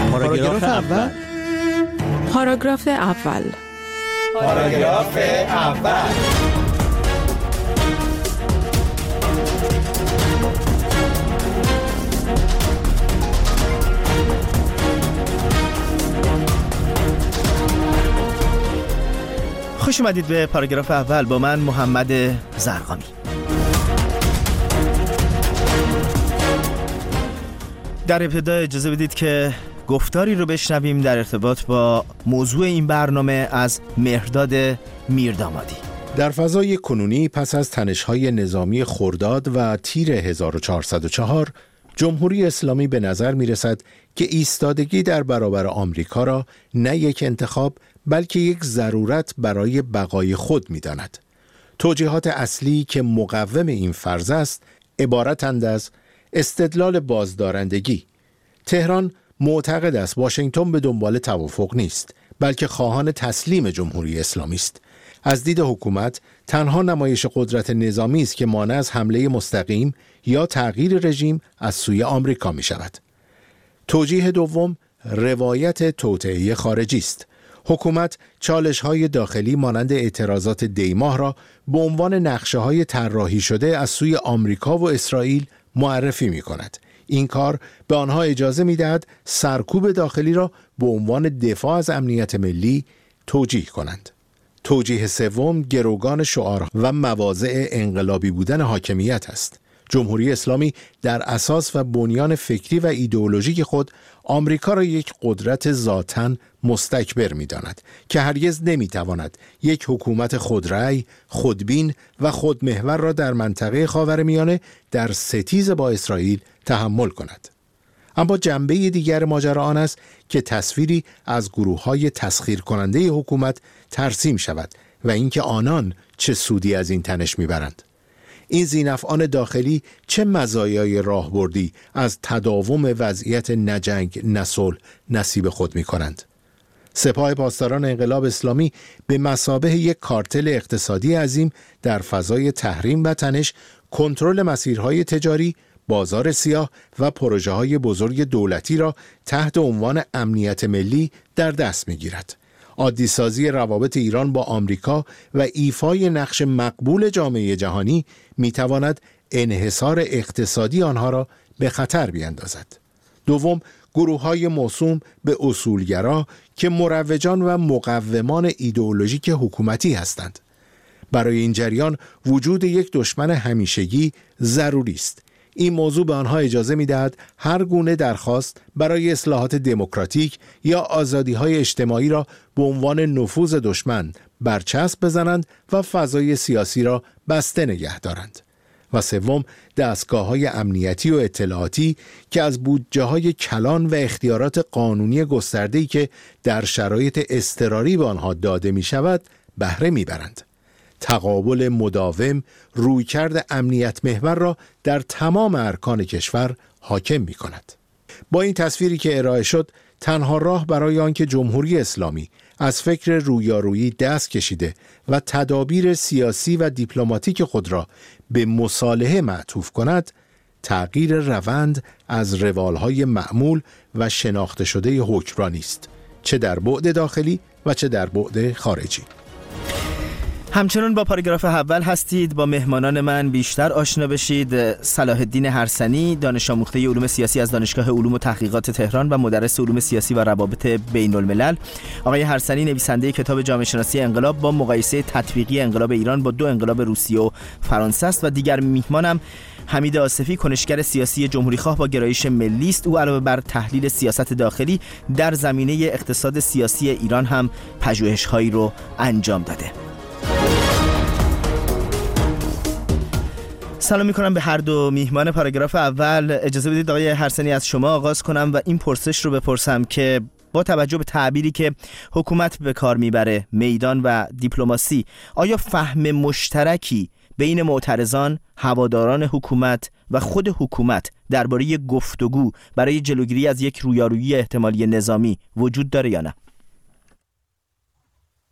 پاراگراف اول. پاراگراف اول. پاراگراف اول. خوش اومدید به پاراگراف اول با من محمد زرقامی. در ابتدا اجازه بدید که گفتاری رو بشنویم در ارتباط با موضوع این برنامه از مهرداد میردامادی. در فضای کنونی پس از تنش‌های نظامی خرداد و تیر 1404 جمهوری اسلامی به نظر می‌رسد که ایستادگی در برابر آمریکا را نه یک انتخاب بلکه یک ضرورت برای بقای خود می‌داند. توجیهات اصلی که مقوم این فرض است عبارتند از استدلال بازدارندگی. تهران معتقد است واشنگتن به دنبال توافق نیست بلکه خواهان تسلیم جمهوری اسلامی است. از دید حکومت تنها نمایش قدرت نظامی است که مانع از حمله مستقیم یا تغییر رژیم از سوی آمریکا می شود. توجیه دوم روایت توطئه خارجی است. حکومت چالش‌های داخلی مانند اعتراضات دیماه را به عنوان نقشه‌های طراحی شده از سوی آمریکا و اسرائیل معرفی می‌کند. این کار به آنها اجازه می‌دهد سرکوب داخلی را به عنوان دفاع از امنیت ملی توجیه کنند. توجیه سوم گروگان شعار و مواضع انقلابی بودن حاکمیت است. جمهوری اسلامی در اساس و بنیان فکری و ایدئولوژیک خود آمریکا را یک قدرت ذاتاً مستکبر می‌داند که هرگز نمی‌تواند یک حکومت خودرأی، خودبین و خودمحور را در منطقه خاورمیانه در ستیز با اسرائیل تحمل کند. اما جنبه دیگر ماجرا آن است که تصویری از گروه‌های تسخیر کننده حکومت ترسیم شود و اینکه آنان چه سودی از این تنش می‌برند. این ذی‌نفعان داخلی چه مزایای راهبردی از تداوم وضعیت نه جنگ نه صلح نصیب خود می‌کنند؟ سپاه پاسداران انقلاب اسلامی به مثابه یک کارتل اقتصادی عظیم در فضای تحریم و تنش، کنترل مسیرهای تجاری، بازار سیاه و پروژه‌های بزرگ دولتی را تحت عنوان امنیت ملی در دست می‌گیرد. عادی‌سازی روابط ایران با آمریکا و ایفای نقش مقبول جامعه جهانی می‌تواند انحصار اقتصادی آنها را به خطر بیندازد. دوم، گروه‌های موسوم به اصولگرا که مروجان و مقومان ایدئولوژیک حکومتی هستند. برای این جریان وجود یک دشمن همیشگی ضروری است. این موضوع به آنها اجازه می‌دهد هر گونه درخواست برای اصلاحات دموکراتیک یا آزادی‌های اجتماعی را به عنوان نفوذ دشمن برچسب بزنند و فضای سیاسی را بسته نگه دارند. و سوم، دستگاه‌های امنیتی و اطلاعاتی که از بودجه‌های کلان و اختیارات قانونی گسترده‌ای که در شرایط اضطراری به آنها داده می‌شود بهره می‌برند. تقابل مداوم رویکرد امنیت محور را در تمام ارکان کشور حاکم می‌کند. با این تصویری که ارائه شد، تنها راه برای آنکه جمهوری اسلامی از فکر رویارویی دست کشیده و تدابیر سیاسی و دیپلماتیک خود را به مصالحه معطوف کند، تغییر روند از روالهای معمول و شناخته شده حکمرانی است، چه در بعد داخلی و چه در بعد خارجی. همچنان با پاراگراف اول هستید. با مهمانان من بیشتر آشنا بشید. صلاح الدین هرسنی، دانش آموخته علوم سیاسی از دانشگاه علوم و تحقیقات تهران و مدرس علوم سیاسی و روابط بین الملل. آقای هرسنی نویسنده کتاب جامعه شناسی انقلاب با مقایسه تطبیقی انقلاب ایران با 2 انقلاب روسیه و فرانسه است و دیگر میهمانم حمید آصفی، کنشگر سیاسی جمهوریخواه با گرایش ملی است. او علاوه بر تحلیل سیاست داخلی در زمینه اقتصاد سیاسی ایران هم پژوهش‌هایی رو انجام داده. سلام میکنم به هر دو میهمان پاراگراف اول. اجازه بدید آقای هرسنی از شما آغاز کنم و این پرسش رو بپرسم که با توجه به تعبیری که حکومت به کار میبره، میدان و دیپلماسی، آیا فهم مشترکی بین معترضان، هواداران حکومت و خود حکومت درباره گفتگو برای جلوگیری از یک رویارویی احتمالی نظامی وجود داره یا نه؟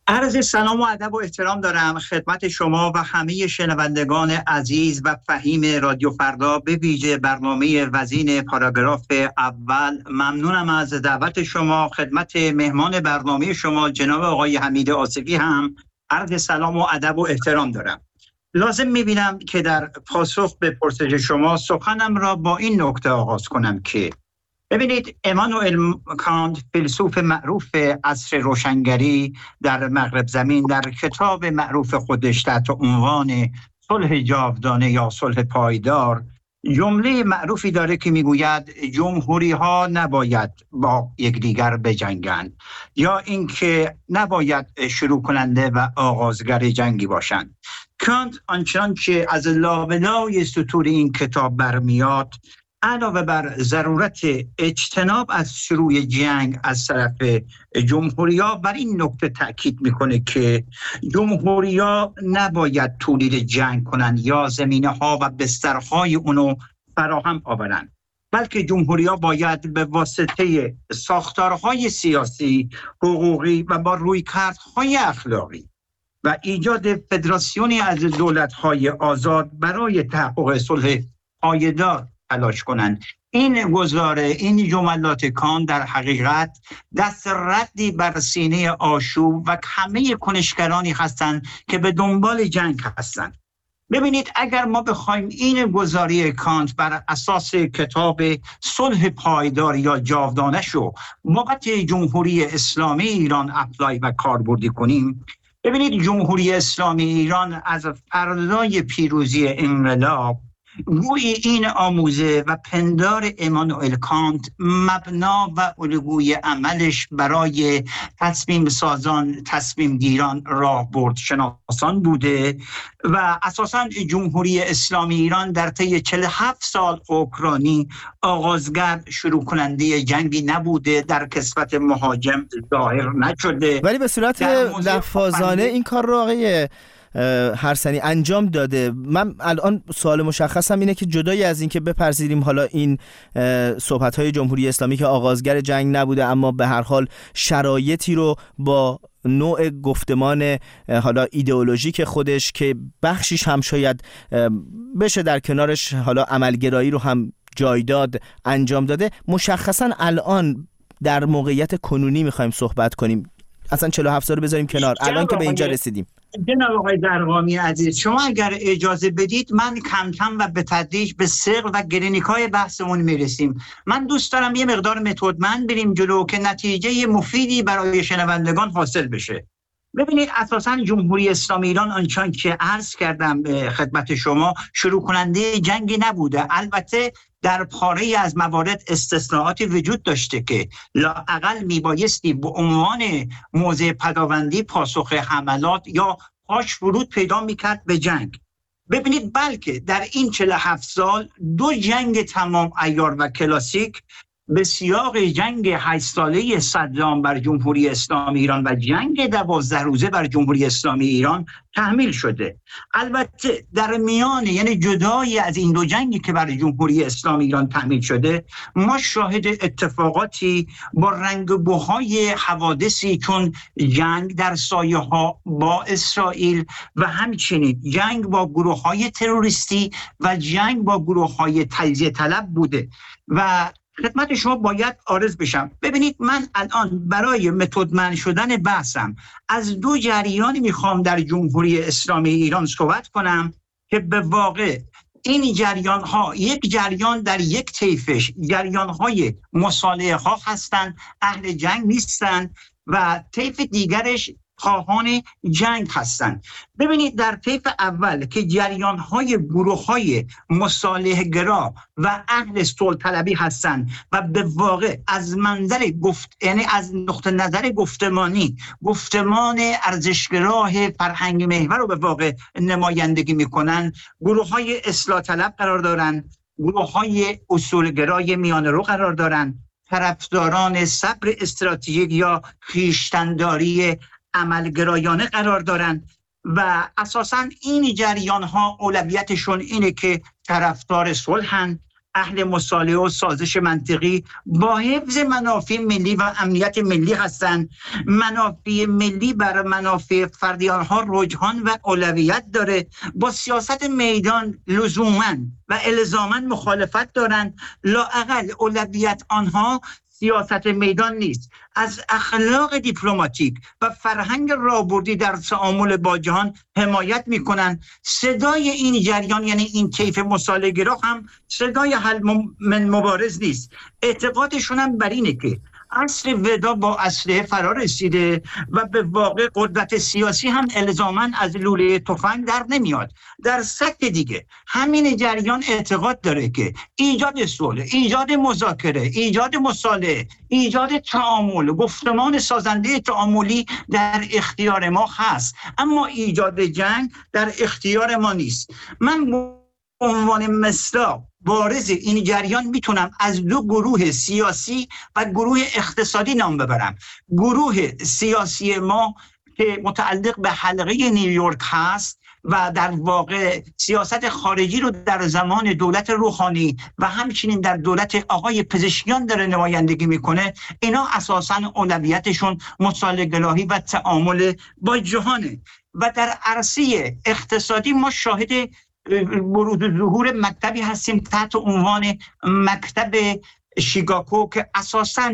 عرض سلام و ادب و احترام دارم خدمت شما و همه شنوندگان عزیز و فهیم رادیو فردا، به ویژه برنامه وزین پاراگراف اول. ممنونم از دعوت شما. خدمت مهمان برنامه شما جناب آقای حمید آصفی هم عرض سلام و ادب و احترام دارم. لازم می‌بینم که در پاسخ به پرسش شما سخنم را با این نکته آغاز کنم که ببینید، امانوئل کانت، فیلسوف معروف عصر روشنگری در مغرب زمین، در کتاب معروف خودش تحت عنوان صلح جاودانه یا صلح پایدار جمله معروفی داره که میگوید جمهوری ها نباید با یکدیگر بجنگند، یا اینکه نباید شروع کننده و آغازگر جنگی باشند. کانت آنچنان که از لابلای سطور این کتاب برمیاد، علاوه بر ضرورت اجتناب از شروع جنگ از طرف جمهوری‌ها، بر این نکته تأکید میکنه که جمهوری‌ها نباید تولید جنگ کنند یا زمینه‌ها و بسترهای اونو فراهم آورند، بلکه جمهوری‌ها باید به واسطه ساختارهای سیاسی، حقوقی و با رویکردهای اخلاقی و ایجاد فدراسیونی از دولت‌های آزاد برای تحقق صلح پایدار تلاش کنند. این گزاره، این جملات کان در حقیقت دست ردی بر سینه آشوب و همه کنشگرانی هستند که به دنبال جنگ هستند. ببینید، اگر ما بخوایم این گزاره کانت بر اساس کتاب صلح پایدار یا جاودانه شو بابت جمهوری اسلامی ایران اپلای و کاربردی کنیم، ببینید جمهوری اسلامی ایران از فردای پیروزی انقلاب گویی این آموزه و پندار امانوئل کانت مبنا و الگوی عملش برای تصمیم سازان، تصمیم گیران، راهبرد شناسان بوده و اساساً جمهوری اسلامی ایران در طی 47 سال حکمرانی آغازگر، شروع کننده جنگی نبوده، در کسوت مهاجم ظاهر نشده، ولی به صورت لفاظانه این کار رو آقای هرسنی انجام داده. من الان سوال مشخصم اینه که جدای از این که بپذیریم حالا این صحبت‌های جمهوری اسلامی که آغازگر جنگ نبوده، اما به هر حال شرایطی رو با نوع گفتمان حالا ایدئولوژیک خودش که بخشیش هم شاید بشه در کنارش حالا عملگرایی رو هم جای داد انجام داده، مشخصا الان در موقعیت کنونی میخوایم صحبت کنیم. اصلا 47 سال رو بذاریم کنار، الان که به اینجا رسیدیم. جناب آقای درغامی عزیز، شما اگر اجازه بدید من کم کم و به تدریج به ثقل و کلینیکای بحثمون میرسیم. من دوست دارم یه مقدار متدمن بریم جلو که نتیجه مفیدی برای شنوندگان حاصل بشه. ببینید، اساساً جمهوری اسلامی ایران آنچان که عرض کردم به خدمت شما شروع کننده جنگی نبوده. البته در پاره از موارد استثناءاتی وجود داشته که لااقل میبایستی به عنوان موضع پداوندی پاسخ حملات یا پاش ورود پیدا میکرد به جنگ. ببینید، بلکه در این 47 سال 2 جنگ تمام عیار و کلاسیک به سیاق جنگ 8 ساله صدام بر جمهوری اسلامی ایران و جنگ 12 روزه بر جمهوری اسلامی ایران تحمیل شده. البته در میان، یعنی جدای از این 2 جنگی که بر جمهوری اسلامی ایران تحمیل شده، ما شاهد اتفاقاتی با رنگ و بوهای حوادثی چون جنگ در سایه ها با اسرائیل و همچنین جنگ با گروه های تروریستی و جنگ با گروه های تجزیه طلب بوده و خدمت شما باید عارض بشم. ببینید، من الان برای متدمن شدن بحثم از 2 جریانی میخوام در جمهوری اسلامی ایران صحبت کنم که به واقع این جریان ها، یک جریان در یک طیفش جریان های مصالحه ها هستند، اهل جنگ نیستند، و طیف دیگرش خواهان جنگ هستند. ببینید، در طیف اول که جریان‌های گروه‌های مصالحه گرا و اهل صلح طلبی هستند و به واقع از منظر یعنی از نقطه نظر گفتمان ارزشگراه فرهنگ محور رو به واقع نمایندگی می‌کنند، گروه‌های اصلاح طلب قرار دارند، گروه‌های اصولگرای میانه رو قرار دارند، طرفداران صبر استراتژیک یا خویشتن‌داری عملگرایانه قرار دارند و اساساً این جریان ها اولویتشون اینه که طرفدار صلحن، اهل مصالحه و سازش منطقی با حفظ منافع ملی و امنیت ملی هستند. منافع ملی بر منافع فردی آنها رجحان و اولویت داره. با سیاست میدان لزوما و الزاما مخالفت دارند. لااقل اولویت آنها سیاست میدان نیست. از اخلاق دیپلماتیک و فرهنگ راهبردی در تعامل با جهان حمایت میکنن. صدای این جریان یعنی این طیف مصالحه‌گرا هم صدای حل من مبارز نیست. اعتقادشون هم بر اینه که عصر ودا با اسلحه فرا رسیده و به واقع قدرت سیاسی هم الزاماً از لوله تفنگ در نمیاد. در سطح دیگه همین جریان اعتقاد داره که ایجاد صلح، ایجاد مذاکره، ایجاد مصالحه، ایجاد تعامل، گفتمان سازنده تعاملی در اختیار ما هست، اما ایجاد جنگ در اختیار ما نیست. من به عنوان مصداق بارز این جریان میتونم از دو گروه سیاسی و گروه اقتصادی نام ببرم. گروه سیاسی ما که متعلق به حلقه نیویورک هست و در واقع سیاست خارجی رو در زمان دولت روحانی و همچنین در دولت آقای پزشکیان داره نمایندگی میکنه، اینا اساساً اولویتشون مصالحه‌گرایی و تعامل با جهانه. و در عرصه اقتصادی ما شاهد بروز ظهور مکتبی هستیم تحت عنوان مکتب شیکاگو که اساساً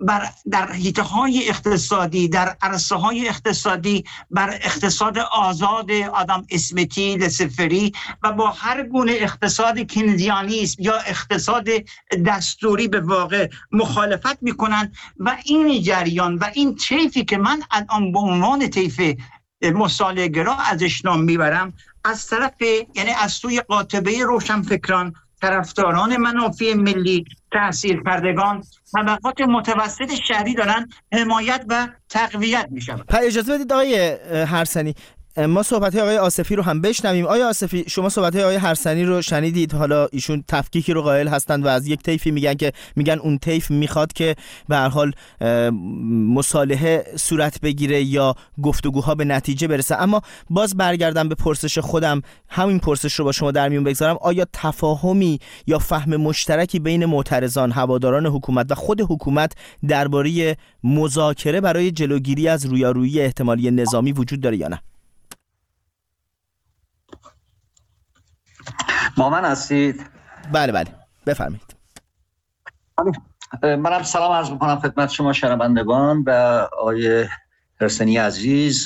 در حیطه‌های اقتصادی، در عرصه‌های اقتصادی بر اقتصاد آزاد آدم اسمیتی، لسفری و با هر گونه اقتصاد کینزیانیسم یا اقتصاد دستوری به واقع مخالفت میکنن. و این جریان و این طیفی که من الان به عنوان طیف مصالحه‌گرا ازش نام میبرم، از طرف یعنی از سوی قاطبه روشنفکران، طرفداران منافع ملی، تحصیل کردگان، طبقات متوسط شهری دارن حمایت و تقویت میشن. اجازه بدید آقای هرثنی ما صحبت آقای آصفی رو هم بشنویم. آقای آصفی، شما صحبت آقای هرثنی رو شنیدید. حالا ایشون تفکیکی رو قائل هستند و از یک طیفی میگن اون طیف میخواد که به هر حال مصالحه صورت بگیره یا گفتگوها به نتیجه برسه. اما باز برگردم به پرسش خودم، همین پرسش رو با شما در میون بگذارم. آیا تفاهمی یا فهم مشترکی بین معترضان، هواداران حکومت و خود حکومت درباره مذاکره برای جلوگیری از رویارویی احتمالی نظامی وجود داره یا نه؟ با من هستید؟ بله بفرمایید. منم سلام عرض میکنم خدمت شما شنوندگان و آقای هرثنی عزیز.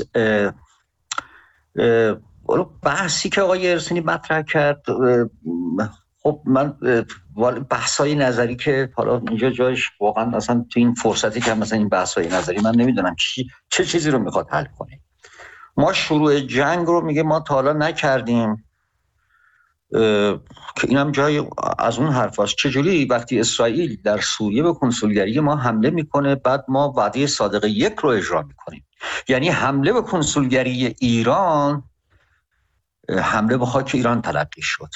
بحثی که آقای هرثنی مطرح کرد، خب من بحثای نظری که حالا اینجا جایش واقعا اصلا تو این فرصتی که مثلا این بحثای نظری من نمیدونم چه چیزی رو میخواد حل کنه. ما شروع جنگ رو میگه ما تا حالا نکردیم که اینم جای از اون حرف هست. چجوری وقتی اسرائیل در سوریه به کنسولگری ما حمله میکنه بعد ما وعده صادقه 1 رو اجرا میکنیم؟ یعنی حمله به کنسولگری ایران حمله به خاک ایران تلقی شد.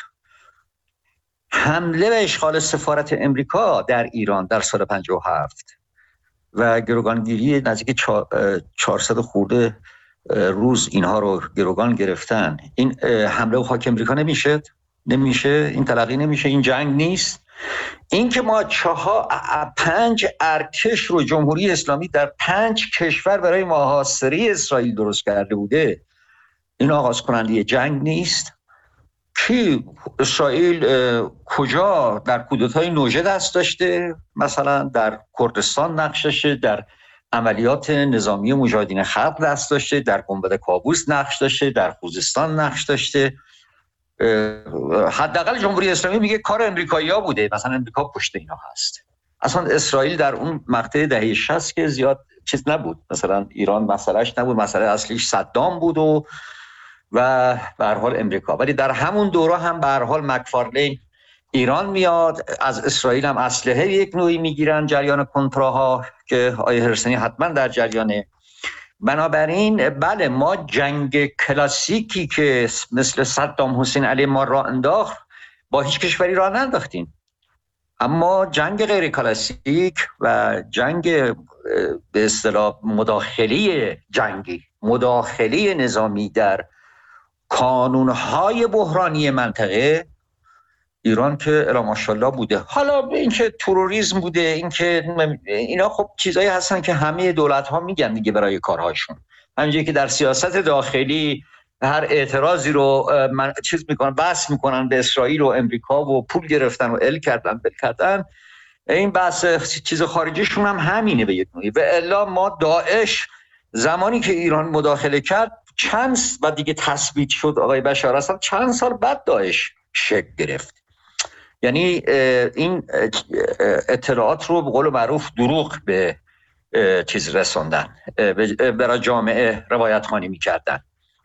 حمله به اشغال سفارت امریکا در ایران در سال 57 و گروگانگیری نزدیک 400 خورده روز اینها رو گروگان گرفتن، این حمله به خاک امریکا نمیشه، این تلقی نمیشه، این جنگ نیست. این که ما 5 ارتش رو جمهوری اسلامی در 5 کشور برای محاصره اسرائیل درست کرده بوده، این آغاز کننده جنگ نیست؟ کی اسرائیل کجا در کودتای نوژه دست داشته؟ مثلا در کردستان نقش داشته، در عملیات نظامی مجاهدین خلق دست داشته، در گنبد کابوس نقش داشته، در خوزستان نقش داشته. حداقل جمهوری اسلامی میگه کار امریکایی‌ها بوده، مثلا امریکا پشت اینا هست. اصلا اسرائیل در اون مقطع دهه 60 که زیاد چیز نبود، مثلا ایران مسئلهش نبود، مسئله اصلیش صدام بود و به هر حال امریکا. ولی در همون دوره هم به هر حال مکفارلین ایران میاد، از اسرائیل هم اسلحه یک نوعی میگیرن، جریان کنتراها که آیه هرثنی حتما در جریانه. بنابراین بله، ما جنگ کلاسیکی که مثل صدام حسین علیه ما راه انداخت با هیچ کشوری راه ننداختیم، اما جنگ غیر کلاسیک و جنگ به اصطلاح مداخله نظامی در کانونهای بحرانی منطقه ایران که الا ماشاءالله بوده. حالا اینکه تروریسم بوده، اینکه اینا خب چیزایی هستن که همه دولت‌ها میگن دیگه برای کارهاشون. همونجوری که در سیاست داخلی هر اعتراضی رو بحث میکنن به اسرائیل و امریکا و پول گرفتن و ال کردن، این بحث چیز خارجیشون هم همینه به یک نوعی. و الا ما داعش زمانی که ایران مداخله کرد و دیگه تثبیت شد آقای بشار اسد، چند سال بعد داعش شکل گرفت. یعنی این اطلاعات رو به قول معروف دروغ به چیز رسوندن، برای جامعه روایت خوانی میکردن.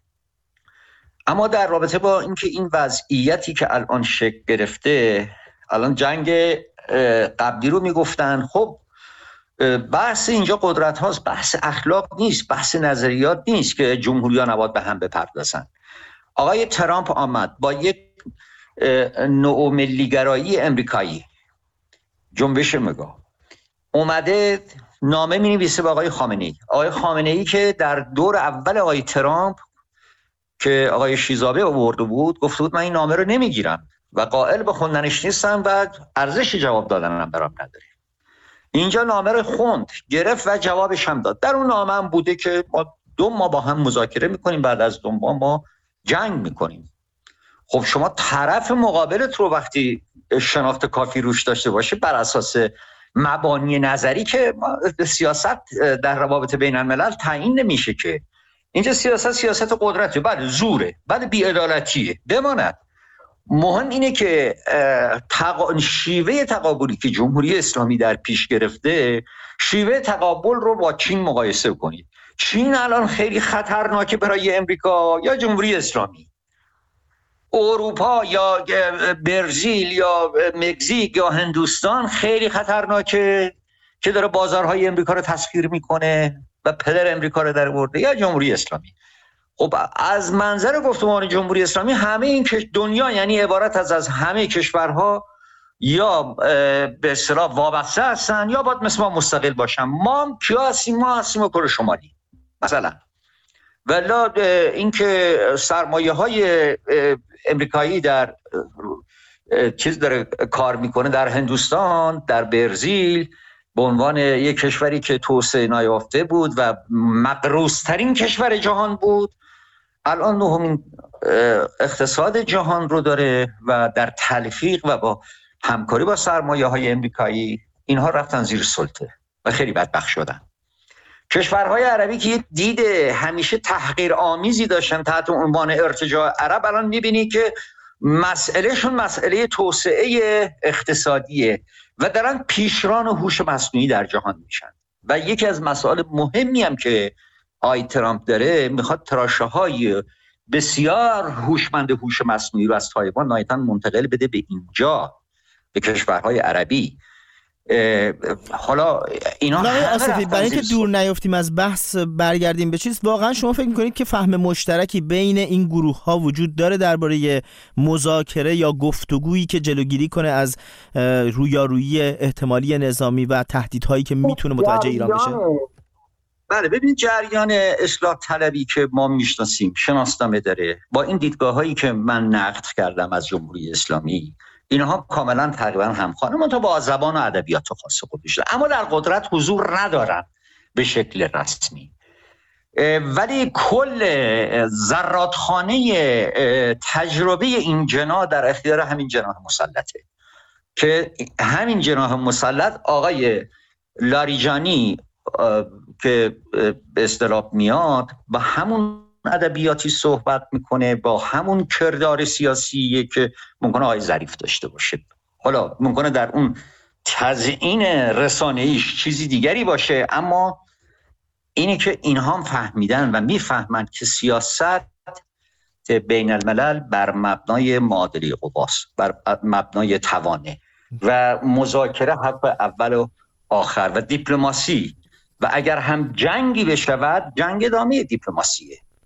اما در رابطه با اینکه این وضعیتی که الان شکل گرفته، الان جنگ قبلی رو میگفتن، خب بحث اینجا قدرت هاست، بحث اخلاق نیست، بحث نظریات نیست که جمهوری ها نباید به هم بپردازن. آقای ترامپ آمد با یک نوع ملیگرایی امریکایی، جنبش مگا، اومده نامه می نویسه به آقای خامنه ای که در دور اول آقای ترامپ که آقای شیزابه آورده بود گفته بود من این نامه رو نمیگیرم و قائل به خوندنش نیستم و ارزش جواب دادنم برام نداره. اینجا نامه رو خوند، گرفت و جوابش هم داد. در اون نامه هم بوده که ما 2 ماه با هم مذاکره میکنیم، بعد از 2 ماه ما جنگ میکنیم. خب شما طرف مقابلت رو وقتی شناخت کافی روش داشته باشه بر اساس مبانی نظری که سیاست در روابط بین الملل تعیین نمیشه که. اینجا سیاست قدرته، بله زوره، بله بی‌عدالتیه، بماند. مهم اینه که شیوه تقابلی که جمهوری اسلامی در پیش گرفته، شیوه تقابل رو با چین مقایسه کنید. چین الان خیلی خطرناکه برای امریکا یا جمهوری اسلامی. اروپا یا برزیل یا مکزیک یا هندوستان خیلی خطرناکه که داره بازارهای امریکا رو تسخیر میکنه و پدر امریکا رو در برده، یا جمهوری اسلامی. خب از منظر گفتمان جمهوری اسلامی همه این دنیا یعنی عبارت از همه کشورها یا به اصطلاح وابسته هستن یا باید مثل ما مستقل باشن. ما کیا هستیم؟ ما هستیم کره شمالی مثلا. ولی اینکه سرمایه‌های امریکایی در چیز داره کار میکنه در هندوستان، در برزیل، به عنوان یک کشوری که توسعه نیافته بود و مغروض‌ترین کشور جهان بود، الان 9مین اقتصاد جهان رو داره و در تلفیق و با همکاری با سرمایه‌های امریکایی اینها رفتن زیر سلطه و خیلی بدبخت شدن. کشورهای عربی که یک دید همیشه تحقیرآمیزی داشتن تحت عنوان ارتجاع عرب، الان می‌بینی که مسئلهشون مسئله توسعه اقتصادیه و دارن پیشران هوش مصنوعی در جهان میشن. و یکی از مسائل مهمی هم که آقای ترامپ داره، میخواد تراشه‌های بسیار هوشمند هوش مصنوعی رو از تایوان نهایتاً منتقل بده به اینجا، به کشورهای عربی. حالا اینا آصفی، برای اینکه دور نیافتیم از بحث برگردیم به چیز، واقعا شما فکر میکنید که فهم مشترکی بین این گروه ها وجود داره درباره مذاکره یا گفتگویی که جلوگیری کنه از رویارویی احتمالی نظامی و تهدیدهایی که میتونه متوجه ایران بشه؟ بله، ببین جریان اصلاح طلبی که ما میشناسیم شناسنامه داره با این دیدگاه‌هایی که من نقد کردم از جمهوری اسلامی، اینها کاملا تقریبا همخوانه، منتها با زبان و ادبیات خاص خودش، اما در قدرت حضور ندارن به شکل رسمی. ولی کل زرادخانه تجربه این جناح در اختیار همین جناح مسلطه که همین جناح مسلط آقای لاریجانی که به اصطلاح میاد با همون ادبیاتی صحبت میکنه، با همون کردار سیاسی که ممکنه آقای ظریف داشته باشه. حالا ممکنه در اون تزیین رسانه‌ایش چیزی دیگری باشه، اما اینی که اینها هم فهمیدن و میفهمند که سیاست بین الملل بر مبنای معادله قواست، بر مبنای توانه و مذاکره حق اول و آخر و دیپلماسی، و اگر هم جنگی بشود جنگ ادامه دیپلماسیه.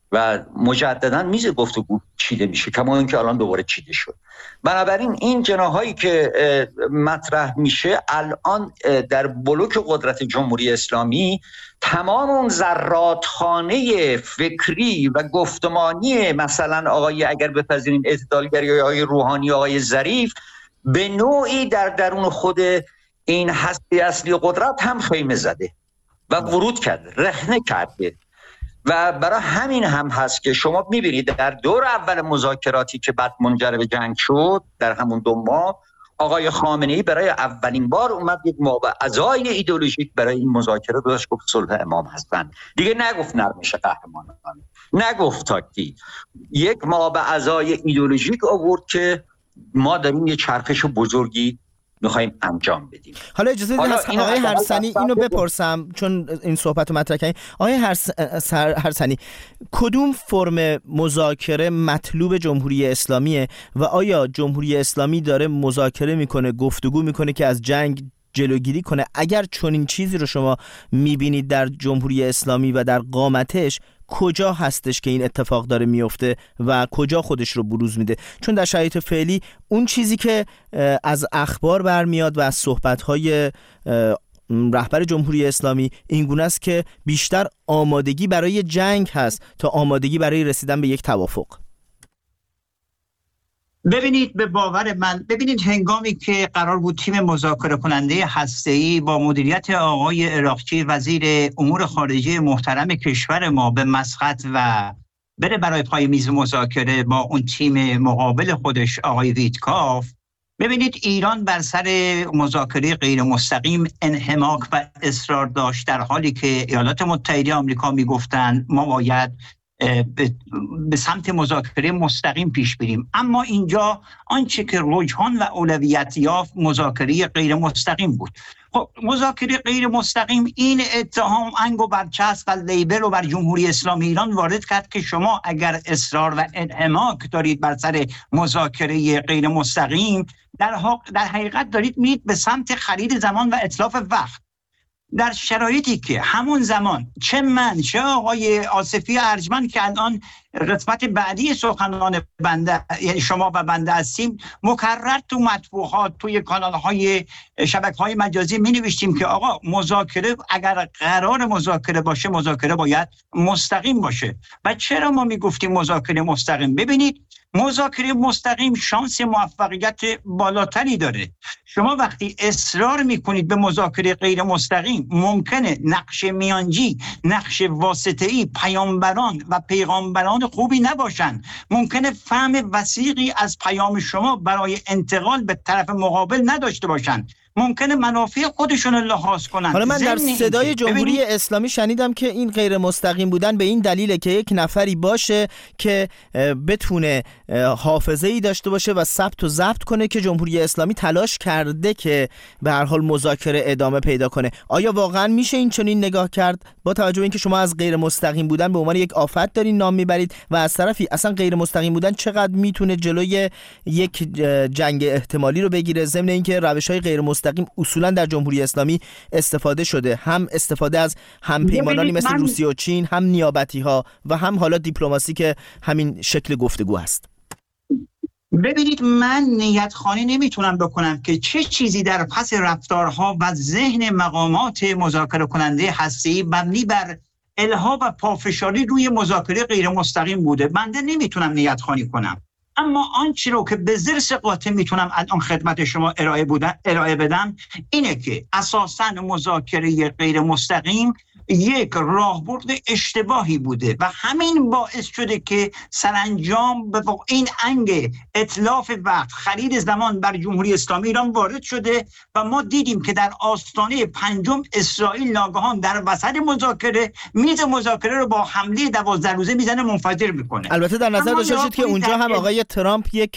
و مجددا میز گفتگو چیده میشه، کما اینکه الان دوباره چیده شد. بنابراین این جناحایی که مطرح میشه الان در بلوک قدرت جمهوری اسلامی، تمام اون ذراتخانه فکری و گفتمانی مثلا آقای اگر بپذیریم اعتدالگری آقای روحانی، آقای ظریف، به نوعی در درون خود این هسته اصلی قدرت هم خیمه زده و ورود کرده، رخنه کرده. و برای همین هم هست که شما میبینید در دور اول مذاکراتی که بعد منجر به جنگ شد در همون 2 ماه، آقای خامنه‌ای برای اولین بار اومد یک مابعضای ایدئولوژیک برای این مذاکره داشت، گفت صلح امام هستن. دیگه نگفت نرمش قهرمانان، نگفت تاکتیک، یک مابعضای ایدئولوژیک آورد که ما داریم یه چرخش بزرگی میخوایم انجام بدیم. حالا اجازه بدید از آقای هرثنی اینو بپرسم، چون این صحبت رو مطرح کردیم. آقای هرثنی، کدوم فرم مذاکره مطلوب جمهوری اسلامیه و آیا جمهوری اسلامی داره مذاکره میکنه، گفتگو میکنه که از جنگ جلوگیری کنه؟ اگر چنین چیزی رو شما میبینید در جمهوری اسلامی و در قامتش، کجا هستش که این اتفاق داره میفته و کجا خودش رو بروز میده؟ چون در شرایط فعلی اون چیزی که از اخبار برمیاد و از صحبت‌های رهبر جمهوری اسلامی این گونه است که بیشتر آمادگی برای جنگ هست تا آمادگی برای رسیدن به یک توافق. ببینید، به باور من، ببینید هنگامی که قرار بود تیم مذاکره کننده هسته‌ای با مدیریت آقای عراقچی وزیر امور خارجه محترم کشور ما به مسقط و بره برای پای میز مذاکره با اون تیم مقابل خودش آقای ویتکاف، ببینید ایران بر سر مذاکره غیر مستقیم انحماک و اصرار داشت، در حالی که ایالات متحده آمریکا میگفتند ما باید به سمت مذاکره مستقیم پیش بریم. اما اینجا آنچه که رجحان و اولویت یافت مذاکره غیر مستقیم بود. خب مذاکره غیر مستقیم این اتهام انگ و برچسب و لیبل رو بر جمهوری اسلامی ایران وارد کرد که شما اگر اصرار و انحماک دارید بر سر مذاکره غیر مستقیم، در حقیقت دارید میرید به سمت خرید زمان و اتلاف وقت، در شرایطی که همون زمان چه من چه آقای آصفی ارجمند که الان قسمت بعدی سخنان بنده، یعنی شما و بنده هستیم، مکرر تو مطبوعات، توی کانال‌های شبکه‌های مجازی می‌نوشتیم که آقا مذاکره اگر قرار مذاکره باشه، مذاکره باید مستقیم باشه. و چرا ما میگفتیم مذاکره مستقیم؟ ببینید، مذاکره مستقیم شانس موفقیت بالاتری داره. شما وقتی اصرار میکنید به مذاکره غیر مستقیم، ممکنه نقش میانجی، نقش واسطه‌ای، پیامبران و پیغامبران خوبی نباشن، ممکنه فهم وثیقی از پیام شما برای انتقال به طرف مقابل نداشته باشن، ممکنه منافع خودشون رو لحاظ کنن. حالا من در صدای جمهوری اسلامی شنیدم که این غیر مستقیم بودن به این دلیله که یک نفری باشه که بتونه حافظه‌ای داشته باشه و ثبت و ضبط کنه که جمهوری اسلامی تلاش کرده که به هر حال مذاکره ادامه پیدا کنه. آیا واقعا میشه این چنین نگاه کرد با توجه به اینکه شما از غیر مستقیم بودن به عنوان یک آفت دارین نام میبرید و از طرفی اصلا غیر مستقیم بودن چقدر میتونه جلوی یک جنگ احتمالی رو بگیره، ضمن اینکه روش‌های غیر مستقیم اصولا در جمهوری اسلامی استفاده شده، هم استفاده از هم پیمانانی مثل روسیه و چین، هم نیابتی ها و هم حالا دیپلماسی که همین شکل گفتگو هست. ببینید، من نیت خواهی نمیتونم بکنم که چه چیزی در پس رفتارها و ذهن مقامات مذاکره کننده هسته‌ای مبنی بر الها و پافشاری روی مذاکره غیر مستقیم بوده. بنده نمیتونم نیت خواهی کنم، اما آنچه رو که به زرس قاطع میتونم الان خدمت شما ارائه بدم اینه که اساساً مذاکره غیر مستقیم یک راهبرد اشتباهی بوده و همین باعث شده که سرانجام به این انگ اتلاف وقت، خرید زمان بر جمهوری اسلامی ایران وارد شده و ما دیدیم که در آستانه 5 اسرائیل ناگهان در وسط مذاکره میز مذاکره رو با حمله 12 روزه میزنه، منفجر میکنه. البته در نظر داشته باشید که اونجا هم آقای ترامپ یک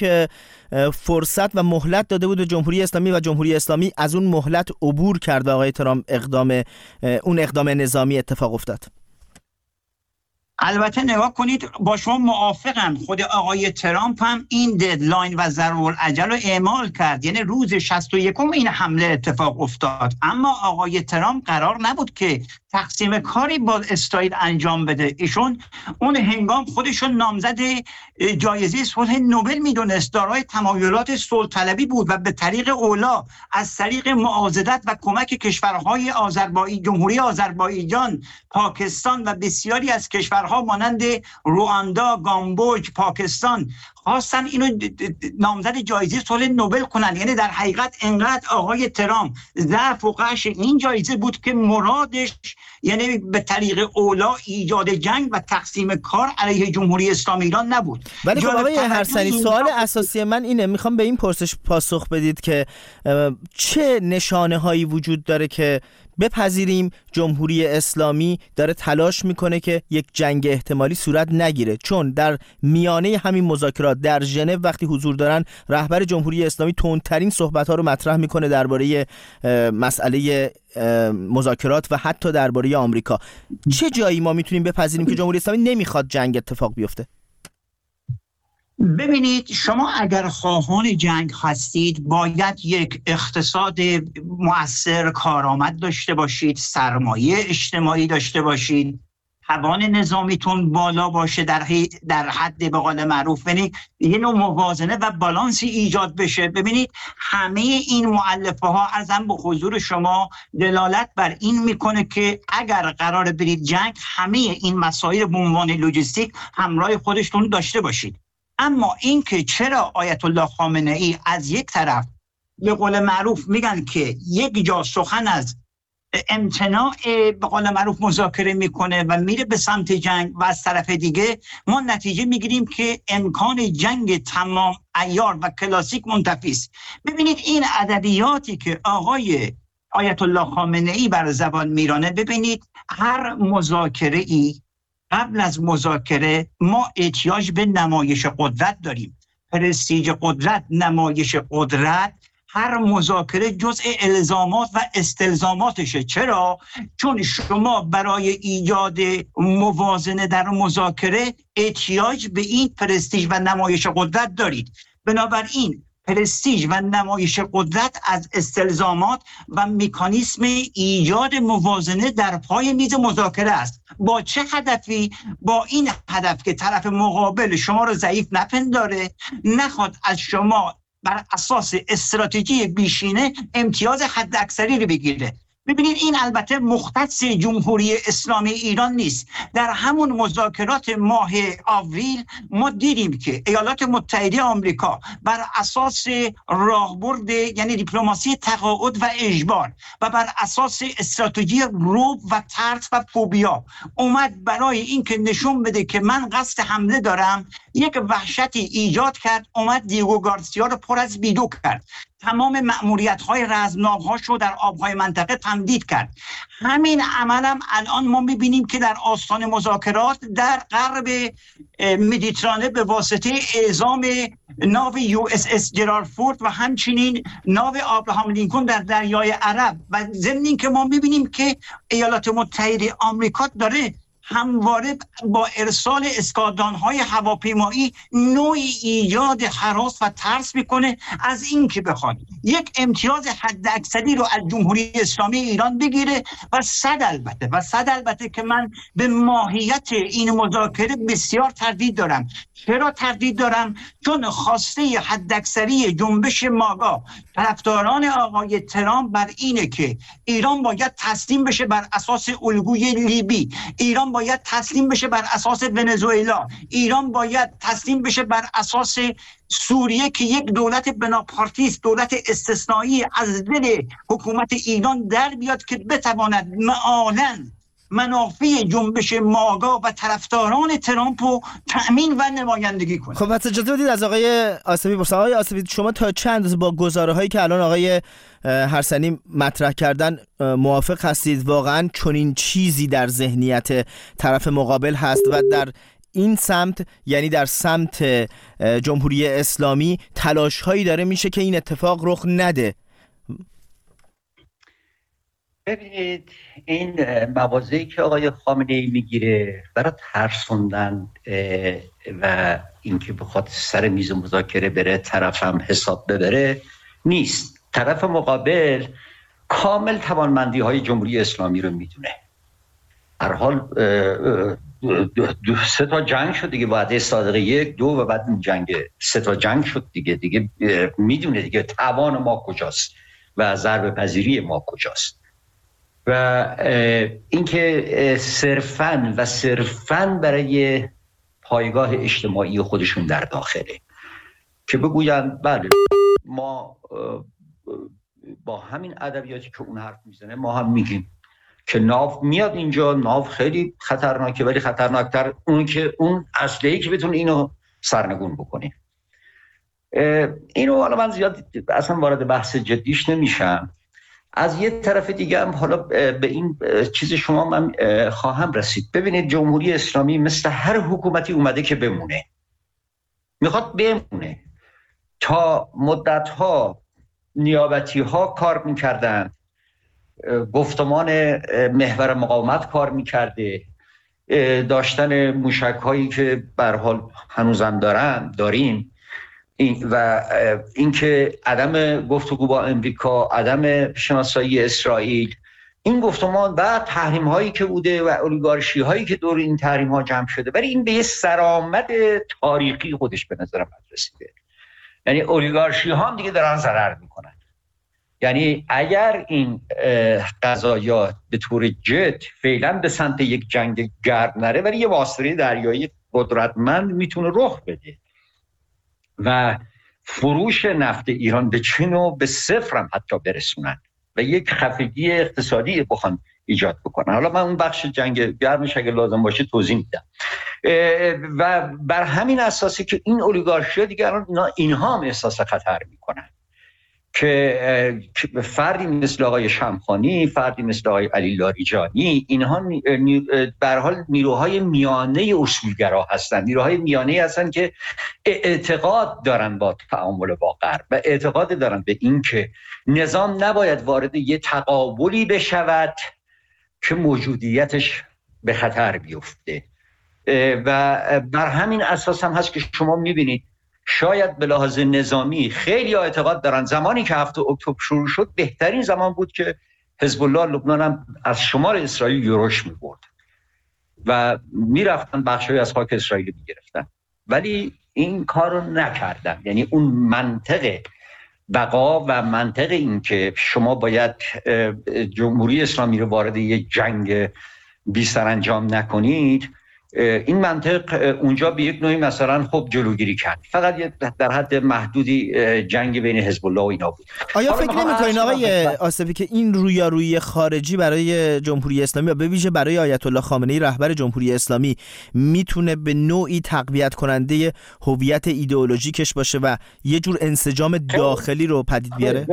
فرصت و مهلت داده بود به جمهوری اسلامی و جمهوری اسلامی از اون مهلت عبور کرد و آقای ترامپ اقدام نظامی اتفاق افتاد. البته نگاه کنید، با شما موافقم. خود آقای ترامپ هم این ددلاین و ضرورالعجل رو اعمال کرد، یعنی روز 61 این حمله اتفاق افتاد. اما آقای ترامپ قرار نبود که تقسیم کاری با اسرائیل انجام بده. ایشون اون هنگام خودشون نامزد جایزه صلح نوبل میدونست، دارای تمایلات صلح طلبی بود و به طریق اولا از طریق معاضدت و کمک کشورهای جمهوری آذربایجان، پاکستان و بسیاری از کشورها مانند رواندا، گامبوج، پاکستان خواستن اینو نامزد جایزه صلح نوبل کنن. یعنی در حقیقت انقدر آقای ترامپ ضعف و قش این جایزه بود که مرادش یعنی به طریق اولا ایجاد جنگ و تقسیم کار علیه جمهوری اسلامی ایران نبود. ولی خب آقای حرسنی، سوال اساسی من اینه، میخوام به این پرسش پاسخ بدید که چه نشانه هایی وجود داره که بپذیریم جمهوری اسلامی داره تلاش میکنه که یک جنگ احتمالی صورت نگیره؟ چون در میانه همین مذاکرات در ژنو وقتی حضور دارن، رهبر جمهوری اسلامی تندترین صحبت‌ها رو مطرح میکنه درباره مسئله مذاکرات و حتی درباره آمریکا. چه جایی ما میتونیم بپذیریم که جمهوری اسلامی نمیخواد جنگ اتفاق بیفته؟ ببینید، شما اگر خواهان جنگ هستید باید یک اقتصاد مؤثر کارآمد داشته باشید، سرمایه اجتماعی داشته باشید، توان نظامیتون بالا باشه، در حد به قول معروف، یعنی یه نوع موازنه و بالانسی ایجاد بشه. ببینید همه این مؤلفه ها ارزم به حضور شما دلالت بر این میکنه که اگر قرار برید جنگ، همه این مسائل به عنوان لوجستیک همراه خودشون داشته باشید. اما این که چرا آیت الله خامنه ای از یک طرف به قول معروف میگن که یک جا سخن از امتناع به قول معروف مذاکره میکنه و میره به سمت جنگ، و از طرف دیگه ما نتیجه میگیریم که امکان جنگ تمام عیار و کلاسیک منتفی است. ببینید این ادبیاتی که آقای آیت الله خامنه ای بر زبان میرانه، ببینید هر مذاکره ای قبل از مذاکره ما احتیاج به نمایش قدرت داریم، پرستیژ قدرت، نمایش قدرت. هر مذاکره جزء الزامات و استلزاماتشه. چرا؟ چون شما برای ایجاد موازنه در مذاکره احتیاج به این پرستیژ و نمایش قدرت دارید. بنابراین پرستیژ و نمایش قدرت از استلزامات و مکانیسم ایجاد موازنه در پای میز مذاکره است. با چه هدفی؟ با این هدف که طرف مقابل شما رو ضعیف نپنداره، نخواد از شما بر اساس استراتژی بیشینه امتیاز حد اکثری رو بگیره. ببینید این البته مختص جمهوری اسلامی ایران نیست. در همون مذاکرات ماه آوریل ما دیدیم که ایالات متحده آمریکا بر اساس راهبرد یعنی دیپلماسی تقاعد و اجبار و بر اساس استراتژی رعب و ترس و فوبیا اومد برای اینکه نشون بده که من قصد حمله دارم، یک وحشتی ایجاد کرد. اومد دیگو گارسیا رو پر از بیدو کرد، تمام مأموریت‌های رزمناک‌هاش رو در آب‌های منطقه تمدید کرد. همین عملم الان ما می‌بینیم که در آستان مذاکرات در غرب مدیترانه به واسطه اعزام ناو USS جرالد فورد و همچنین ناو ابراهام لینکلن در دریای عرب، و ضمن این که ما می‌بینیم که ایالات متحده آمریکا داره همواره با ارسال اسکادران‌های هواپیمایی نوعی ایجاد هراس و ترس میکنه از این که بخواد یک امتیاز حد اکثری رو از جمهوری اسلامی ایران بگیره. و صد البته که من به ماهیت این مذاکره بسیار تردید دارم. چرا تردید دارم؟ چون خواسته حد اکثری جنبش ماگا، طرفداران آقای ترامپ، بر اینه که ایران باید تسلیم بشه بر اساس الگوی لیبی، ایران باید تسلیم بشه بر اساس ونزوئلا، ایران باید تسلیم بشه بر اساس سوریه که یک دولت بناپارتیست، دولت استثنایی از دل حکومت ایران در بیاد که بتواند معالاً منافع جنبش ماگا و طرفداران ترامپ رو تأمین و نمایندگی کنه. خب اجازه بدید از آقای آصفی پرسم. آقای آصفی، شما تا چند با گزاره‌هایی که الان آقای حرسنی مطرح کردن موافق هستید؟ واقعا چنین چیزی در ذهنیت طرف مقابل هست و در این سمت، یعنی در سمت جمهوری اسلامی، تلاش‌هایی داره میشه که این اتفاق رخ نده؟ ببینید این موازه‌ای که آقای خامنه‌ای میگیره برای ترسوندن و اینکه بخواد سر میز مذاکره بره طرفم حساب ببره نیست. طرف مقابل کامل توانمندی‌های جمهوری اسلامی رو میدونه. هر حال 3 تا جنگ شد دیگه، وعده صادقه 1 2 و بعد این جنگ 3 تا جنگ شد دیگه میدونه دیگه توان ما کجاست و ضربه پذیری ما کجاست. و اینکه صرفاً برای پایگاه اجتماعی خودشون در داخله که بگوین بله ما با همین ادبیاتی که اون حرف میزنه ما هم میگیم که ناو میاد اینجا، ناو خیلی خطرناکه ولی خطرناکتر اون اسلحه‌ای که بتونه اینو سرنگون بکنه. اینو حالا من زیاد اصلا وارد بحث جدیش نمیشم. از یه طرف دیگه هم حالا به این چیز شما من خواهم رسید. ببینید جمهوری اسلامی مثل هر حکومتی اومده که بمونه، میخواد بمونه. تا مدت‌ها نیابتی‌ها کار میکردن، گفتمان محور مقاومت کار میکرده، داشتن موشک‌هایی که به هر حال هنوزم داریم و اینکه عدم گفتگو با امریکا، عدم شناسایی اسرائیل، این گفتمان و تحریم هایی که بوده و اولیگارشی هایی که دور این تحریم ها جمع شده، ولی این به یه سرآمد تاریخی خودش به نظرم رسیده. یعنی اولیگارشی ها هم دیگه دارن ضرر میکنن. یعنی اگر این قضایا به طور جد فعلا به سمت یک جنگ گرم نره، ولی یه واسطه دریایی قدرتمند میتونه رخ بده و فروش نفت ایران به چین و به صفر هم حتی برسونن و یک خفگی اقتصادی بخوان ایجاد بکنن. حالا من اون بخش جنگ گرمش اگه لازم باشه توضیح میدم. و بر همین اساسی که این اولیگارشی دیگه اینها هم احساس خطر میکنن که فردی مثل آقای شمخانی، فردی مثل آقای علی لاریجانی، اینها به هر حال نیروهای میانه اصولگرا هستند، نیروهای میانه هستند که اعتقاد دارن با تعامل با غرب و اعتقاد دارن به این که نظام نباید وارد یه تقابلی بشود که موجودیتش به خطر بیفته. و بر همین اساس هم هست که شما میبینید شاید به لحاظ نظامی خیلی اعتقاد دارن زمانی که 7 اکتبر شروع شد بهترین زمان بود که حزب الله لبنان هم از شمال اسرائیل یورش می‌برد و میرفتن بخشی از خاک اسرائیل می‌گرفتن، ولی این کارو نکردن. یعنی اون منطق بقا و منطق این که شما باید جمهوری اسلامی رو وارد یک جنگ بی سرانجام نکنید، این منطق اونجا به یک نوعی مثلا خب جلوگیری کرد. فقط در حد محدودی جنگ بین حزب الله و اینا بود. آیا فکر نمی‌کنین آقای آصفی که این رویارویی خارجی برای جمهوری اسلامی و به ویژه برای آیت الله خامنه‌ای رهبر جمهوری اسلامی میتونه به نوعی تقویت کننده هویت ایدئولوژیکش باشه و یه جور انسجام داخلی رو پدید بیاره؟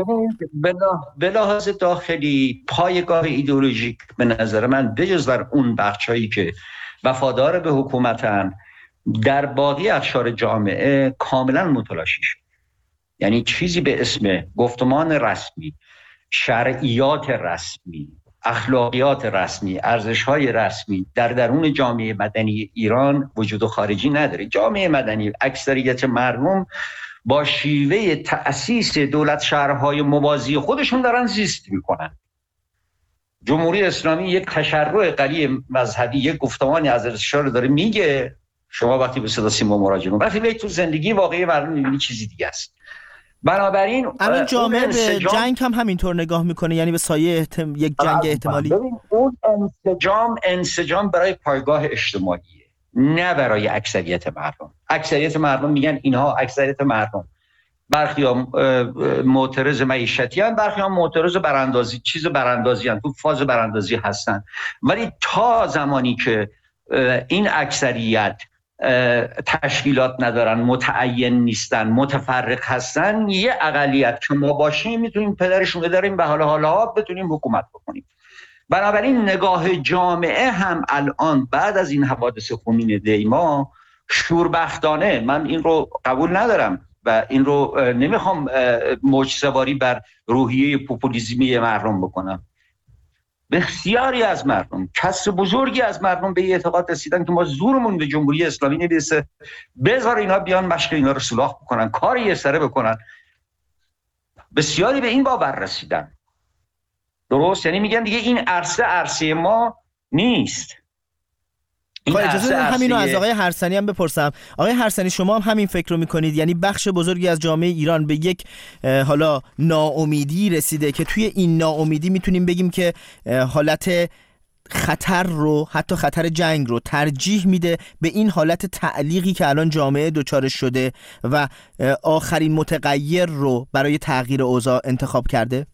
به لحاظ داخلی پایگاه ایدئولوژیک به نظر من بجز در اون بخشایی که وفادار به حکومتن، در باقی اقشار جامعه کاملا متلاشی شد. یعنی چیزی به اسم گفتمان رسمی، شرعیات رسمی، اخلاقیات رسمی، ارزش‌های رسمی در درون جامعه مدنی ایران وجود و خارجی نداره. جامعه مدنی اکثریت مردم با شیوه تأسیس دولت شهرهای موازی خودشون دارن زیست میکنن. جمهوری اسلامی یک تشرع قلیه مذهبی، یک گفتمانی از ارتشا رو داره میگه. شما وقتی به صدا سیما مراجعه کنید، وقتی به تو زندگی واقعی مردم میبینی چیزی دیگه است. بنابراین الان جامعه به جنگ هم همینطور نگاه میکنه، یعنی به سایه یک جنگ احتمالی. اون انسجام برای پایگاه اجتماعیه، نه برای اکثریت مردم. اکثریت مردم میگن اینها اکثریت مردم، برخی ها معترض معیشتی هستند، برخی ها معترض براندازی، چیز براندازی هستند، تو فاز براندازی هستند. ولی تا زمانی که این اکثریت تشکیلات ندارن، متعین نیستن، متفرق هستن، یه اقلیت که ما باشیم میتونیم پدرشون بداریم به حالا بتونیم حکومت بکنیم. بنابراین نگاه جامعه هم الان بعد از این حوادث خونین دیما شوربختانه، من این رو قبول ندارم و این رو نمیخوام موج سواری بر روحیه پوپولیسمی مردم بکنم، بسیاری از مردم، کسر بزرگی از مردم به این اعتقاد رسیدن که ما زورمون به جمهوری اسلامی نمیرسه، بذار اینا بیان مشق اینا رو سوراخ بکنن، کار یه سره بکنن. بسیاری به این باور رسیدن. درست؟ یعنی میگن دیگه این عرصه ما نیست. اجازه همینو از آقای هرثنی هم بپرسم. آقای هرثنی، شما هم همین فکر رو میکنید؟ یعنی بخش بزرگی از جامعه ایران به یک حالا ناامیدی رسیده که توی این ناامیدی میتونیم بگیم که حالت خطر رو، حتی خطر جنگ رو ترجیح میده به این حالت تعلیقی که الان جامعه دچار شده و آخرین متغیر رو برای تغییر اوضاع انتخاب کرده؟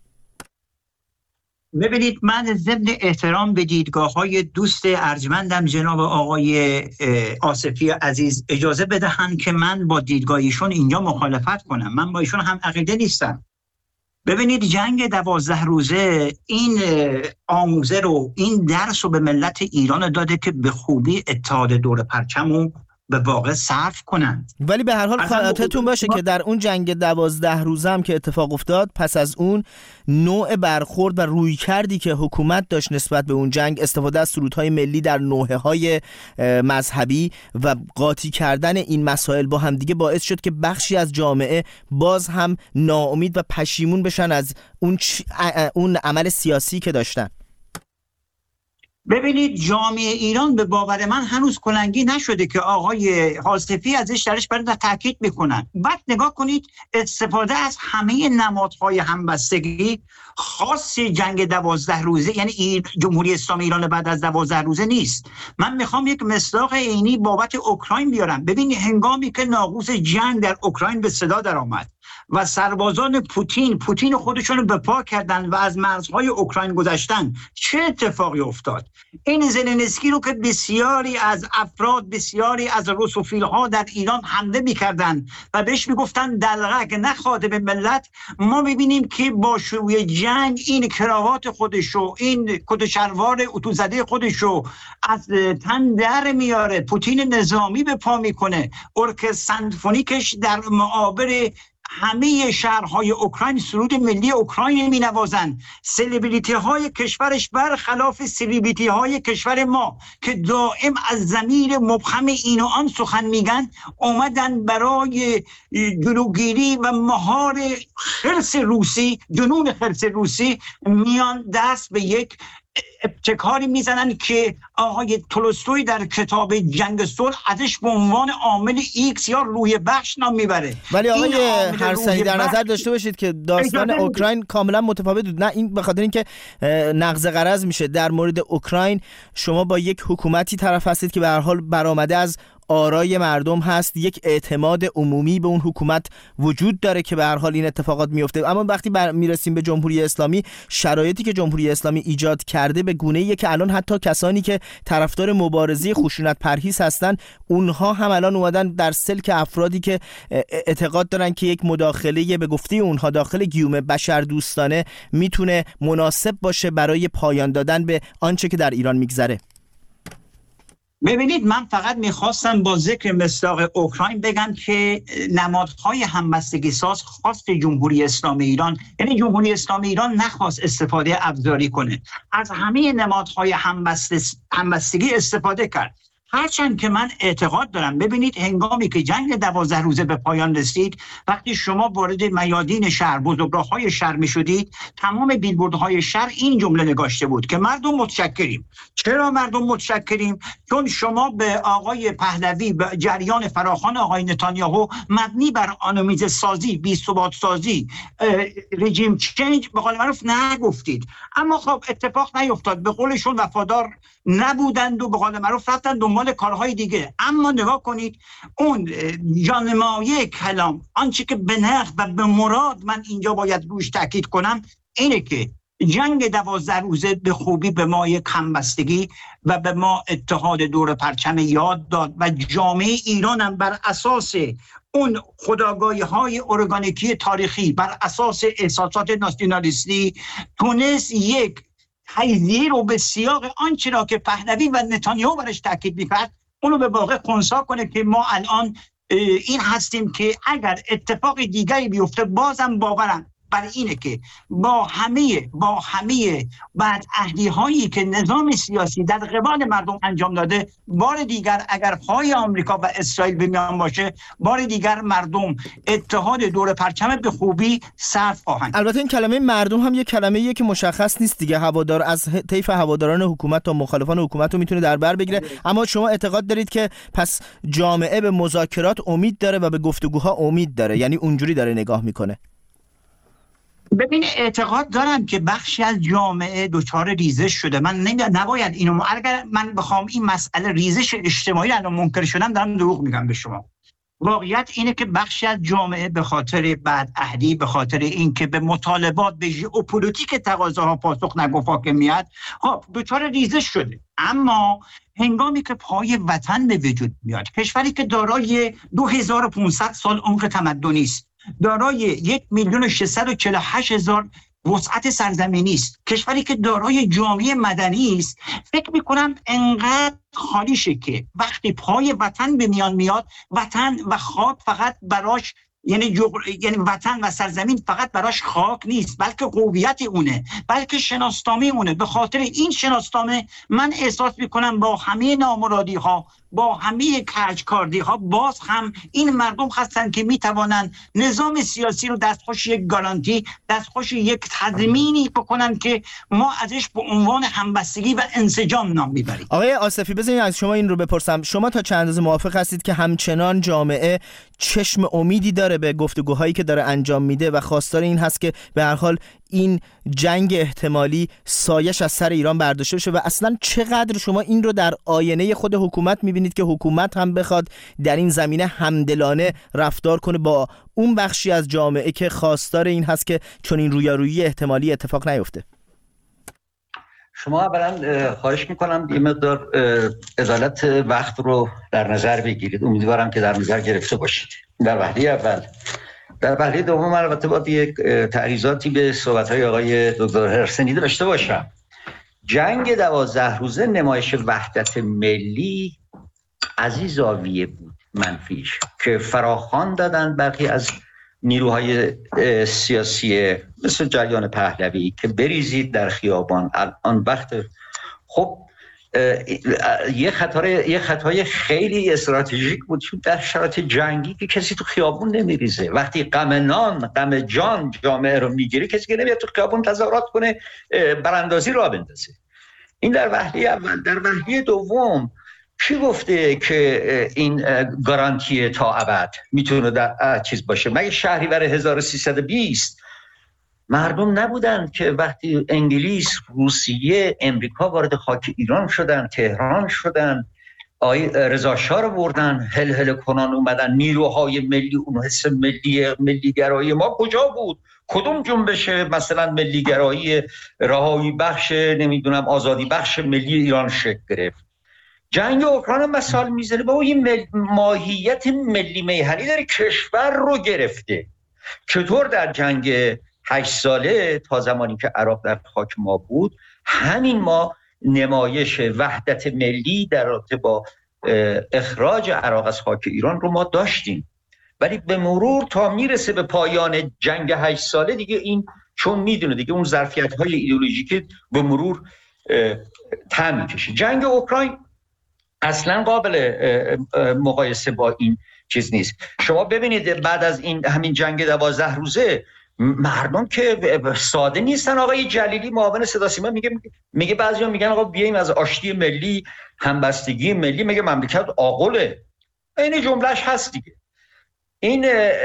ببینید، من ضمن احترام به دیدگاه‌های دوست ارجمندم جناب آقای آصفی عزیز اجازه بدهند که من با دیدگاهشون اینجا مخالفت کنم. من با ایشون هم عقیده نیستم. ببینید، جنگ 12 روزه این آموزه رو، این درس رو به ملت ایران داده که به خوبی اتحاد دور پرچم رو به واقع صرف کنند. ولی به هر حال خاطرتون باشه که در اون جنگ 12 روزه هم که اتفاق افتاد، پس از اون نوع برخورد و رویکردی که حکومت داشت نسبت به اون جنگ، استفاده از سرودهای ملی در نوحه‌های مذهبی و قاطی کردن این مسائل با هم دیگه باعث شد که بخشی از جامعه باز هم ناامید و پشیمون بشن از اون عمل سیاسی که داشتن. ببینید، جامعه ایران به باور من هنوز کلنگی نشده که آقای حاصفی ازش درش برای تاکید میکنن. بعد نگاه کنید، استفاده از همه نمادهای همبستگی خاص جنگ 12 روزه، یعنی جمهوری اسلامی ایران بعد از 12 روزه نیست. من میخوام یک مصداق عینی بابت اوکراین بیارم. ببینید، هنگامی که ناقوس جنگ در اوکراین به صدا در آمد و سربازان پوتین خودشون رو به پا کردن و از مرزهای اوکراین گذشتن، چه اتفاقی افتاد؟ این زلنسکی رو که بسیاری از افراد، بسیاری از روسوفیل ها در ایران حمله میکردن و بهش میگفتن دلغک، نه خادم ملت، ما میبینیم که با شروع جنگ این کراوات خودشو، این کت و شلوار اتوزده خودشو از تن در میاره، پوتین نظامی به پا میکنه، ارکستر سمفونیکش در معابر همه شهرهای اوکراین سرود ملی اوکراین می نوازن. سلبریتی های کشورش برخلاف سلبریتی های کشور ما که دائم از ضمیر مبهم این و آن سخن میگن، اومدن برای جلوگیری و مهار خرس روسی، جنون خرس روسی، میان دست به یک ابتکاری میزنن که آقای تولستوی در کتاب جنگ صلح ازش به عنوان عامل ایکس یا روح بخش نام میبره. ولی آقای هرثنی در نظر داشته باشید که داستان اوکراین کاملا متفاوت بود. نه این به خاطر اینکه نقض غرض میشه. در مورد اوکراین شما با یک حکومتی طرف هستید که به هر حال برآمده از آرای مردم هست، یک اعتماد عمومی به اون حکومت وجود داره که به هر حال این اتفاقات میفته. اما وقتی میرسیم به جمهوری اسلامی، شرایطی که جمهوری اسلامی ایجاد کرده به گونه‌ایه که الان حتی کسانی که طرفدار مبارزه خشونت پرهیز هستن، اونها هم الان اومدن در سلک افرادی که اعتقاد دارن که یک مداخله به گفته اونها داخل گیوم بشردوستانه میتونه مناسب باشه برای پایان دادن به آنچه که در ایران میگذره. ببینید، من فقط میخواستم با ذکر مصداق اوکراین بگم که نمادهای همبستگی ساز خواست جمهوری اسلامی ایران، یعنی جمهوری اسلامی ایران نخواست استفاده ابزاری کنه، از همه نمادهای همبستگی استفاده کرد. هرچند که من اعتقاد دارم، ببینید، هنگامی که جنگ 12 روزه به پایان رسید، وقتی شما وارد میادین شهر، بزرگراه‌های شهر می‌شدید، تمام بیلبوردهای شهر این جمله نگاشته بود که مردم متشکریم. چرا مردم متشکریم؟ چون شما به آقای پهلوی، به جریان فراخوان آقای نتانیاهو مبنی بر آنومیزه سازی، بی‌ثبات سازی، رژیم چنج به قول معروف نگفتید. اما خب اتفاق نیفتاد. به قولشون وفادار نبودند و به قول معروف رفتن دنبال کارهای دیگه. اما نگاه کنید، اون جانمایه کلام، آنچه که به نقد و به مراد من اینجا باید روش تاکید کنم، اینه که جنگ 12 روزه به خوبی به ما یک همبستگی و به ما اتحاد دور پرچم یاد داد و جامعه ایران هم بر اساس اون خودآگاهی‌های ارگانیکی تاریخی، بر اساس احساسات ناسیونالیستی، تونست یک تجزیه رو به سیاق آنچه را که پهلوی و نتانیاهو برش تاکید می‌کرد، اونو به واقع خنثی کنه که ما الان این هستیم که اگر اتفاق دیگری بیفته، بازم باورم برای اینه که با همه بعد عهدی هایی که نظام سیاسی در قبال مردم انجام داده، بار دیگر اگر پای آمریکا و اسرائیل به میان باشه، بار دیگر مردم اتحاد دور پرچم به خوبی صرف خواهند. البته این کلمه مردم هم یک کلمه‌ایه که مشخص نیست دیگه، هوادار از طیف هواداران حکومت تا مخالفان حکومت رو میتونه در بر بگیره. اما شما اعتقاد دارید که پس جامعه به مذاکرات امید داره و به گفتگوها امید داره، یعنی اونجوری داره نگاه میکنه؟ ببین، اعتقاد دارم که بخشی از جامعه دچار ریزش شده. من نباید اینو، اگر من بخوام این مسئله ریزش اجتماعی الان منکر شدم دارم دروغ میگم به شما. واقعیت اینه که بخشی از جامعه به خاطر بدعهدی، به خاطر اینکه به مطالبات به ژئوپلیتیک تقاضاها پاسخ نگفت حاکمیت، دچار ریزش شده. اما هنگامی که پای وطن به وجود میاد، کشوری که دارای 2500 سال عمر تمدنی است، دارای 1,648,000 وسعت سرزمینی است، کشوری که دارای جامعه مدنی است، فکر میکنم انقدر خالیشه که وقتی پای وطن به میان میاد، وطن و خاک فقط براش یعنی وطن و سرزمین فقط براش خاک نیست، بلکه هویت اونه، بلکه شناسنامه اونه. به خاطر این شناسنامه من احساس میکنم با همه نامرادی ها، با همه کجکاردی ها، باز هم این مردم هستن که میتوانند نظام سیاسی رو دستخوش یک گارانتی، دستخوش یک تضمینی بکنن که ما ازش به عنوان همبستگی و انسجام نام میبریم. آقای آصفی، بذارید از شما این رو بپرسم، شما تا چند اندازه موافق هستید که همچنان جامعه چشم امیدی داره به گفتگوهایی که داره انجام میده و خواستار این هست که به هر حال این جنگ احتمالی سایش از سر ایران برداشته بشه؟ و اصلا چقدر شما این رو در آینه خود حکومت میبینید که حکومت هم بخواد در این زمینه همدلانه رفتار کنه با اون بخشی از جامعه که خواستار این هست که چون این رویارویی احتمالی اتفاق نیفته؟ شما اولا خواهش میکنم یه مقدار عدالت وقت رو در نظر بگیرید. امیدوارم که در نظر گرفته باشید. در وهله اول. در وهله دوم البته باید یک تعریضاتی به صحبت‌های آقای دکتر هرسنی داشته باشم. جنگ 12 روزه نمایش وحدت ملی از این زاویه بود منفیش که فراخوان دادن برخی از نیروهای سیاسی مثل جریان پهلوی که بریزید در خیابان. الان وقت خب یه خطای خیلی استراتژیک بود، چون در شرایط جنگی که کسی تو خیابون نمیریزه. وقتی غم نان، غم جان جامعه رو میگیره، کسی که نمیاد تو خیابون تظاهرات کنه، براندازی را بندازه. این در وهله اول. در وهله دوم کی گفته که این گارانتی تا ابد میتونه در چیز باشه؟ مگه شهریور 1320 مردم نبودن که وقتی انگلیس، روسیه، امریکا وارد خاک ایران شدن، تهران شدن، رضا شاه رو بردن، هل کنان اومدن، نیروهای ملی، اون حس ملیگرایی ما کجا بود؟ کدوم جنبش مثلا ملیگرایی رهایی بخش، نمیدونم آزادی بخش ملی ایران شکل گرفت؟ جنگ اوکراین مثال میزنه با این ماهیت ملی میهنی داره، کشور رو گرفته. چطور در جنگ 8 ساله تا زمانی که عراق در خاک ما بود، همین ما نمایش وحدت ملی در رابطه با اخراج عراق از خاک ایران رو ما داشتیم، ولی به مرور تا میرسه به پایان جنگ 8 ساله دیگه این، چون میدونه دیگه اون ظرفیت‌های ایدئولوژیکی به مرور تم می‌کشه. جنگ اوکراین اصلا قابل مقایسه با این چیز نیست. شما ببینید بعد از این همین جنگ 12 روزه مردم که ساده نیستن. آقای جلیلی معاون صدا سیما میگه بعضیا میگن آقا بیایم از آشتی ملی، همبستگی ملی، میگه مملکت عاقله. این جملهش هست دیگه. این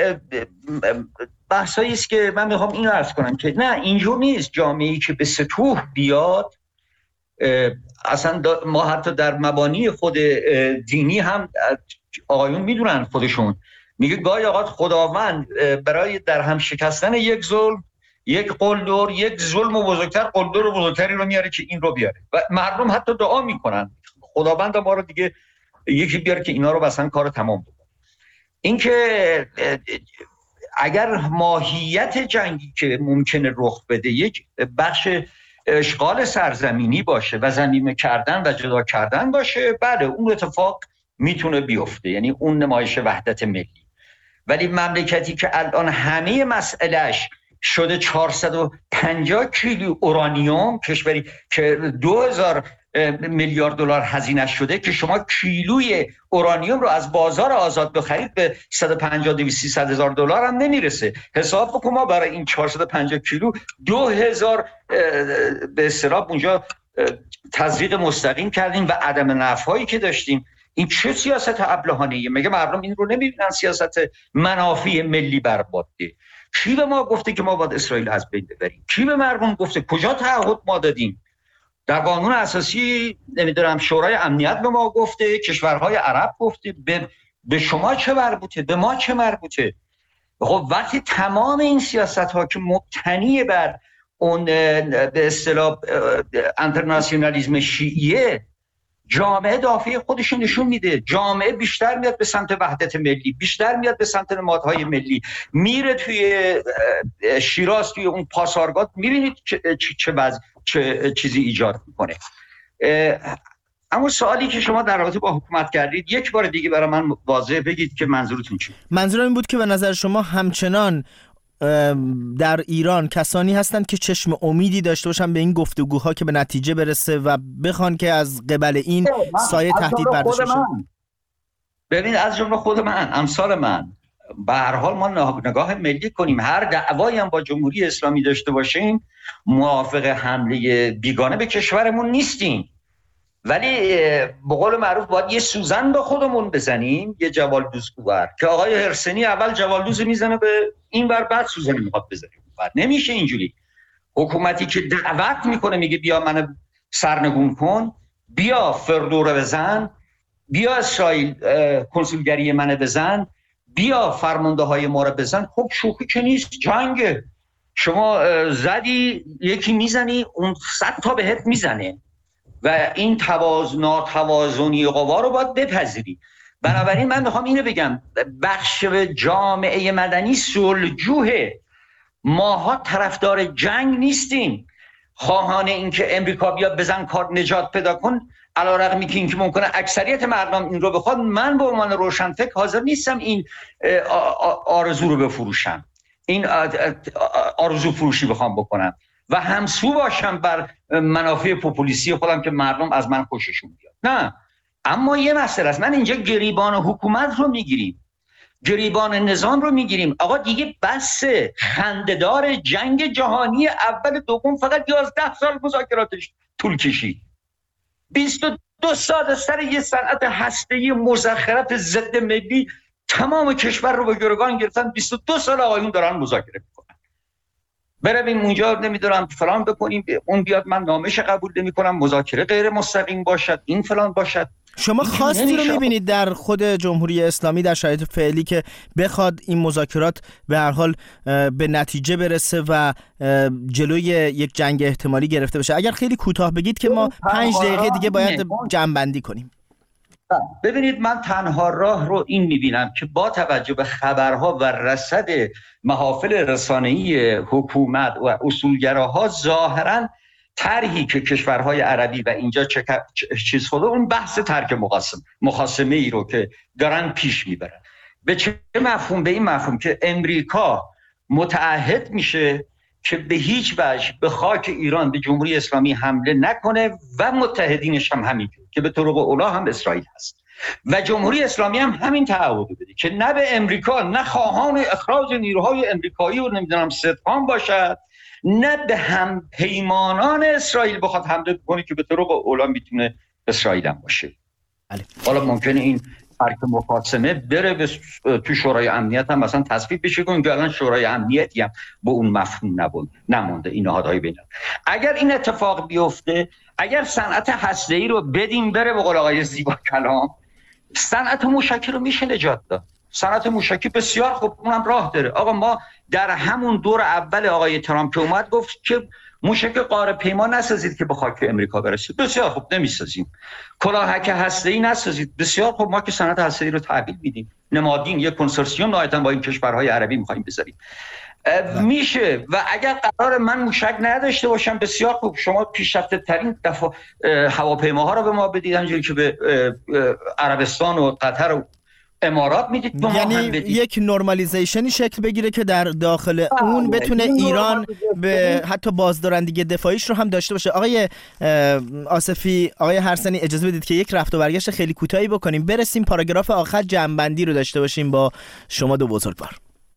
بحثایی است که من میخوام اینو عرض کنم که نه، اینجور نیست. جامعه‌ای که به سطوح بیاد، اصلا ما حتی در مبانی خود دینی هم آقایون میدونن خودشون، میگه گاهی اوقات خداوند برای در هم شکستن یک ظلم، یک قلدر، یک ظلم و بزرگتر، قلدر و بزرگتری رو میاره که این رو بیاره و مردم حتی دعا میکنن خداوند ما رو دیگه یکی بیاره که اینا رو مثلا کار تمام بکنه. این که اگر ماهیت جنگی که ممکنه رخ بده یک بخش اشغال سرزمینی باشه و ضمیمه کردن و جدا کردن باشه، بله اون اتفاق میتونه بیفته، یعنی اون نمایش وحدت ملی. ولی مملکتی که الان همه مسئلهش شده 450 کیلو اورانیوم، کشوری که 2000 میلیارد دلار هزینه شده که شما کیلوی اورانیوم رو از بازار آزاد بخرید به 150-200-300 هزار دلار هم نمیرسه. حساب بکن ما برای این 450 کیلو 2000 به اصطلاح اونجا تزریق مستقیم کردیم و عدم نفعی که داشتیم. این چه سیاست ابلهانه‌ایه؟ مگه مردم این رو نمیبینن سیاست منافع ملی برباده؟ کی به ما گفته که ما باید اسرائیل از بین ببریم؟ کی به مردم گفته؟ کجا تعهد ما دادیم؟ در قانون اساسی نمیدونم شورای امنیت به ما گفته، کشورهای عرب گفته، به شما چه مربوطه؟ به ما چه مربوطه؟ خب وقتی تمام این سیاست ها که مبتنی بر اون به اصطلاح انترناسیونالیسم شیعیه، جامعه دافع خودش نشون میده. جامعه بیشتر میاد به سمت وحدت ملی، بیشتر میاد به سمت نمادهای ملی، میره توی شیراز توی اون پاسارگاد، میبینید چه چیزی ایجاد میکنه. اما سوالی که شما در رابطه با حکومت کردید یک بار دیگه برای من واضح بگید که منظورتون چیه؟ منظورم این بود که به نظر شما همچنان در ایران کسانی هستند که چشم امیدی داشته باشن به این گفتگوها که به نتیجه برسه و بخوان که از قبل این سایه تهدید برداشته بشه؟ ببین از جمله خود من، امثال من، به هر حال ما نگاه ملی کنیم. هر دعوایی هم با جمهوری اسلامی داشته باشیم موافق حمله بیگانه به کشورمون نیستیم، ولی به قول معروف باید یه سوزن به خودمون بزنیم، یه جوالدوز کوبر که آقای هرسنی اول جوالدوز میزنه به این بر، بعد سوزن میخواد بزنه. نمیشه اینجوری. حکومتی که دعوت میکنه میگه بیا منو سرنگون کن، بیا فردو رو بزن، بیا اسرائیل کنسولگری منو بزن، بیا فرمانده های ما رو بزن، خب شوخی که نیست، جنگه. شما زدی یکی میزنی اون 100 تا بهت میزنه و این ناتوازنی قوا رو باید بپذیری. بنابراین من میخوام اینو بگم، بخش جامعه مدنی صلحجوه، ماها طرفدار جنگ نیستیم. خواهان این که امریکا بیا بزن کار نجات پیدا کن، علیرغمی که اینکه ممکنه اکثریت مردم این رو بخواد، من به عنوان روشنفکر حاضر نیستم این آرزو رو بفروشم، این آرزو فروشی بخوام بکنم و همسو باشم بر منافع پوپولیستی خودم که مردم از من خوششون بیاد. نه، اما یه مسئله است. من اینجا گریبان حکومت رو میگیریم، گریبان نظام رو میگیریم. آقا دیگه بسه. خنده‌دار جنگ جهانی اول دوم فقط 11 سال مذاکراتش طول کشید. 22 سال سر یه صنعت هسته‌ای مزخرف ضد ملی تمام کشور رو به گروگان گرفتن. 22 سال آقایون دارن مذاکره میکنن. برویم اونجا نمیدونم فلان بکنیم، اون بیاد من نامش قبول نمیکنم، مذاکره غیر مستقیم باشد، این فلان باشد. شما خواستی رو میبینید در خود جمهوری اسلامی در شرایط فعلی که بخواد این مذاکرات به هر حال به نتیجه برسه و جلوی یک جنگ احتمالی گرفته بشه؟ اگر خیلی کوتاه بگید که ما 5 دقیقه دیگه باید جمع‌بندی کنیم. ببینید من تنها راه رو این میبینم که با توجه به خبرها و رصد محافل رسانه‌ای حکومت و اصولگراها، ظاهراً طرحی که کشورهای عربی و اینجا چیز خود اون بحث ترک مخاصمه ای رو که دارن پیش میبرن. به چه مفهوم؟ به این مفهوم که امریکا متعهد میشه که به هیچ وجه به خاک ایران به جمهوری اسلامی حمله نکنه و متحدینش هم همینجور که به طرق اولا هم اسرائیل هست و جمهوری اسلامی هم همین تعهد بده که نه به امریکا، نه خواهان اخراج نیروهای امریکایی و نمیدونم صدقان باشد، نه به هم پیمانان اسرائیل بخواد حمله کنه که به طرق اولا میتونه اسرائیل هم باشه. حالا ممکنه این ترک مخاصمه بره تو شورای امنیت هم مثلا تصویب بشه که الان شورای امنیتی هم به اون مفهوم نمونده این نهادهای بین‌المللی. اگر این اتفاق بیفته، اگر صنعت هسته‌ای رو بدیم بره به قول آقای زیبا کلام، صنعت موشکی رو میشه نجات داد. صنعت موشکی بسیار خوب، اونم راه داره. آقا ما در همون دور اول آقای ترامپ که اومد گفت که موشک قاره پیما نسازید که به خاک امریکا برسه. بسیار خوب، نمیسازیم. کلاهک هسته‌ای نسازید. بسیار خوب، ما که صنعت هسته‌ای رو تحویل میدیم. نمادین یک کنسورسیوم نهایتاً با این کشورهای عربی می‌خوایم بذاریم. میشه. و اگر قرار من موشک نداشته باشم، بسیار خوب، شما پیشرفته ترین هواپیماها رو به ما بدید، همونجوری که به عربستان و قطر و امارات میدید، یعنی یک نورمالیزیشنی شکل بگیره که در داخل اون بتونه ایران به حتی بازدارندگی دفاعیش رو هم داشته باشه. آقای آصفی، آقای هرسنی، اجازه بدید که یک رفت و برگشت خیلی کوتاهی بکنیم، برسیم پاراگراف آخر جمع‌بندی رو داشته باشیم با شما دو بزرگوار.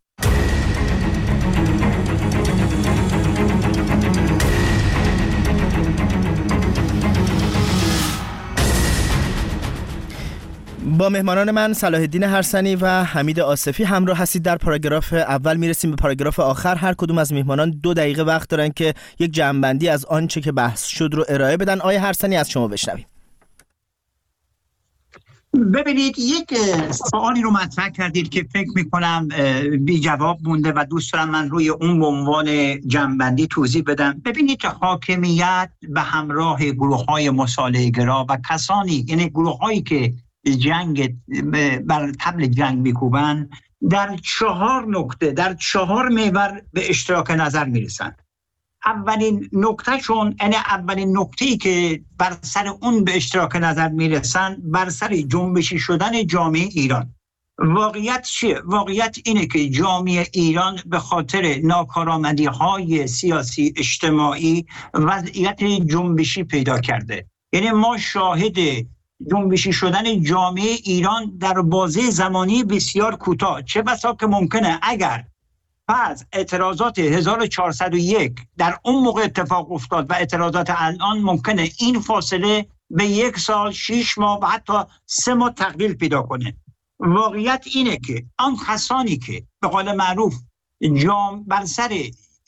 با مهمانان من صلاح الدین هرسنی و حمید آصفی همراه هستید. در پاراگراف اول میرسیم به پاراگراف آخر. هر کدوم از مهمانان 2 دقیقه وقت دارن که یک جمع‌بندی از آنچه که بحث شد رو ارائه بدن. آقای هرسنی، از شما بشنویم. ببینید، یک سوالی رو مطرح کردید که فکر میکنم بی جواب مونده و دوست دارم من روی اون به عنوان جمع‌بندی توضیح بدم. ببینید، حاکمیت به همراه گروه‌های مصالحه‌گرا و کسانی، یعنی گروه‌هایی که جنگ بر طبل جنگ میکوبن، در 4 نکته، در 4 محور به اشتراک نظر میرسن. اولین نکتهشون، یعنی اولین نکته‌ای که بر سر اون به اشتراک نظر میرسن، بر سر جنبشی شدن جامعه ایران. واقعیت چیه؟ واقعیت اینه که جامعه ایران به خاطر ناکارآمدی‌های سیاسی اجتماعی وضعیت جنبشی پیدا کرده. یعنی ما شاهد جنبشی شدن جامعه ایران در بازه زمانی بسیار کوتاه، چه بسا که ممکنه اگر فرض اعتراضات 1401 در اون موقع اتفاق افتاد و اعتراضات الان، ممکنه این فاصله به 1 سال، 6 ماه و حتی 3 ماه تقلیل پیدا کنه. واقعیت اینه که آن کسانی که به قول معروف بر سر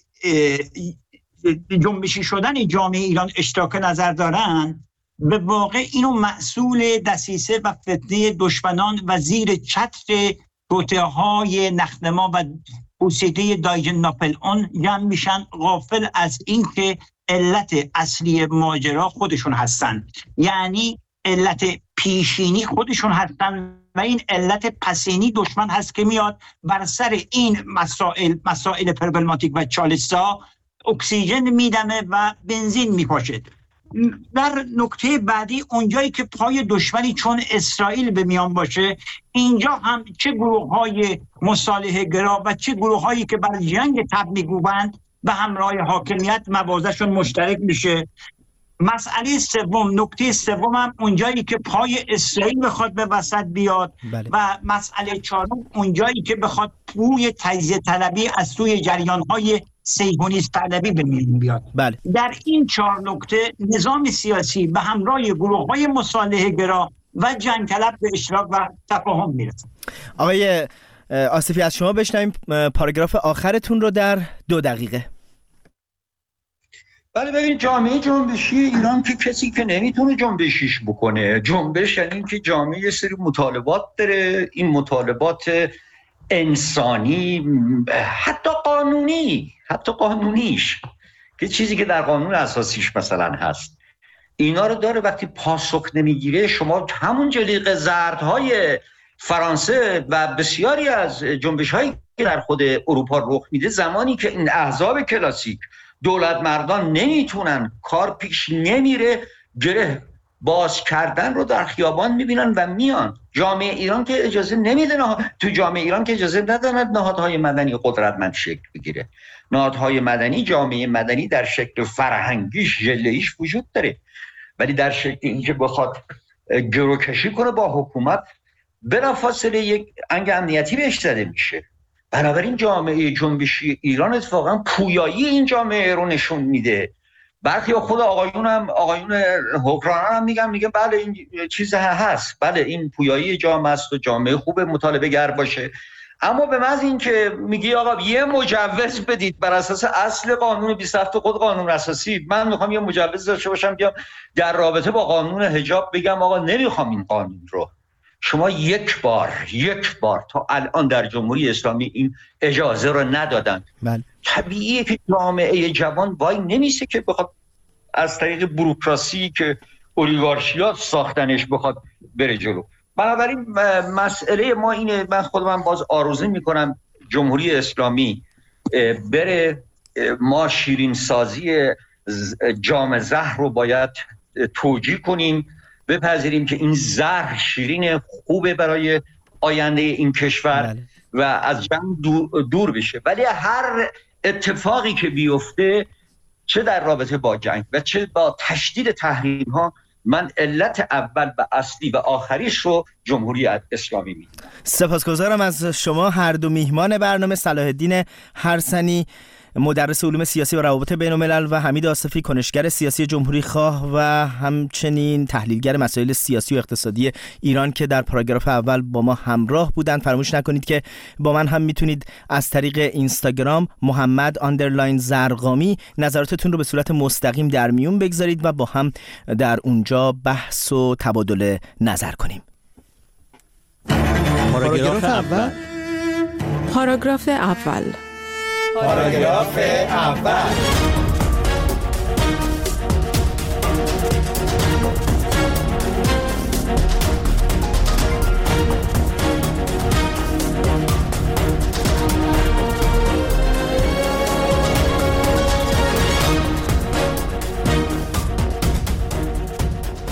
جنبشی شدن جامعه ایران اشتراک نظر دارن، به واقع اینو مسئول دسیسه و فتنه دشمنان و زیر چتر توطئه‌های نخنما و پوسیده دایجن ناپل اون جمع میشن، غافل از این که علت اصلی ماجرا خودشون هستن، یعنی علت پیشینی خودشون هستن و این علت پسینی دشمن هست که میاد بر سر این مسائل پربلماتیک و چالش‌ها اکسیژن میدمه و بنزین میپاشه. در نکته بعدی، اونجایی که پای دشمنی چون اسرائیل به میان باشه، اینجا هم چه گروه‌های مصالحه‌گرا و چه گروه‌هایی که بر جنگ طبع می‌کوبند به همراه حاکمیت موازهشون مشترک میشه. مسئله سوم، نکته سوم هم اونجایی که پای اسرائیل بخواد به وسط بیاد. بله. و مسئله چهارم اونجایی که بخواد پوی تجزیه طلبی از سوی جریان‌های صهیونیست طلبی به میان بیاد. بله. در این 4 نکته نظام سیاسی به همراه گروه‌های مصالحه‌گرا و جنگ طلب به اشتراک و تفاهم میرسه. آقای آصفی، از شما بشنویم پاراگراف آخرتون رو در 2 دقیقه. بله، ببین، جامعه جنبشی ایران که کسی که نمیتونه جنبشیش بکنه. جنبش یعنی این که جامعه یه سری مطالبات داره، این مطالبات انسانی، حتی قانونیش که چیزی که در قانون اساسیش مثلا هست، اینا رو داره. وقتی پاسخ نمیگیره، شما همون جلیقه زردهای فرانسه و بسیاری از جنبش‌هایی که در خود اروپا رخ میده، زمانی که این احزاب کلاسیک دولت مردان نمیتونن، کار پیش نمیره، گره باز کردن رو در خیابان میبینن و میان. جامعه ایران که اجازه نمیده، تو جامعه ایران که اجازه ندارد نهادهای مدنی قدرتمند شکل بگیره. نهادهای مدنی، جامعه مدنی در شکل فرهنگیش، ژله‌ایش وجود داره، ولی در شکل اینکه بخواد گروکشی کنه با حکومت، بلافاصله یک انگ امنیتی بهش زده میشه. بنابراین جامعه جنبشی ایران اتفاقا پویایی این جامعه رو نشون میده. برخی خود آقایون حکمرانان هم میگن بله این چیز هست، بله این پویایی جامعه است و جامعه خوب مطالبه گر باشه. اما به محض اینکه میگی آقا یه مجوز بدید بر اساس اصل قانون 27 خود قانون اساسی، من میخوام یه مجوز داشته باشم بیام در رابطه با قانون حجاب بگم آقا نمیخوام این قانون رو. شما یک بار تا الان در جمهوری اسلامی این اجازه رو ندادن. بله. طبیعیه که جامعه جوان وای نمیسه که بخواد از طریق بوروکراسی که اولیگارشیات ساختنش بخواد بره جلو. بنابراین مسئله ما اینه، من خودم باز آرزو میکنم جمهوری اسلامی بره. ما شیرین سازی جام زهر رو باید توجیه کنیم، بپذیریم که این زهر شیرین خوبه برای آینده این کشور بله. و از جنگ دور بشه. ولی هر اتفاقی که بیفته، چه در رابطه با جنگ و چه با تشدید تحریم ها، من علت اول و اصلی و آخریش رو جمهوری اسلامی میدونم. سپاسگزارم از شما هر دو میهمان برنامه، صلاح الدین هرسنی، مدرس علوم سیاسی و روابط بین الملل، و حمید آصفی، کنشگر سیاسی جمهوری خواه و همچنین تحلیلگر مسائل سیاسی و اقتصادی ایران که در پاراگراف اول با ما همراه بودند. فراموش نکنید که با من هم میتونید از طریق اینستاگرام محمد_زرقامی نظراتتون رو به صورت مستقیم در میون بگذارید و با هم در اونجا بحث و تبادل نظر کنیم. پاراگراف اول. پاراگراف اول. پاراگراف اول.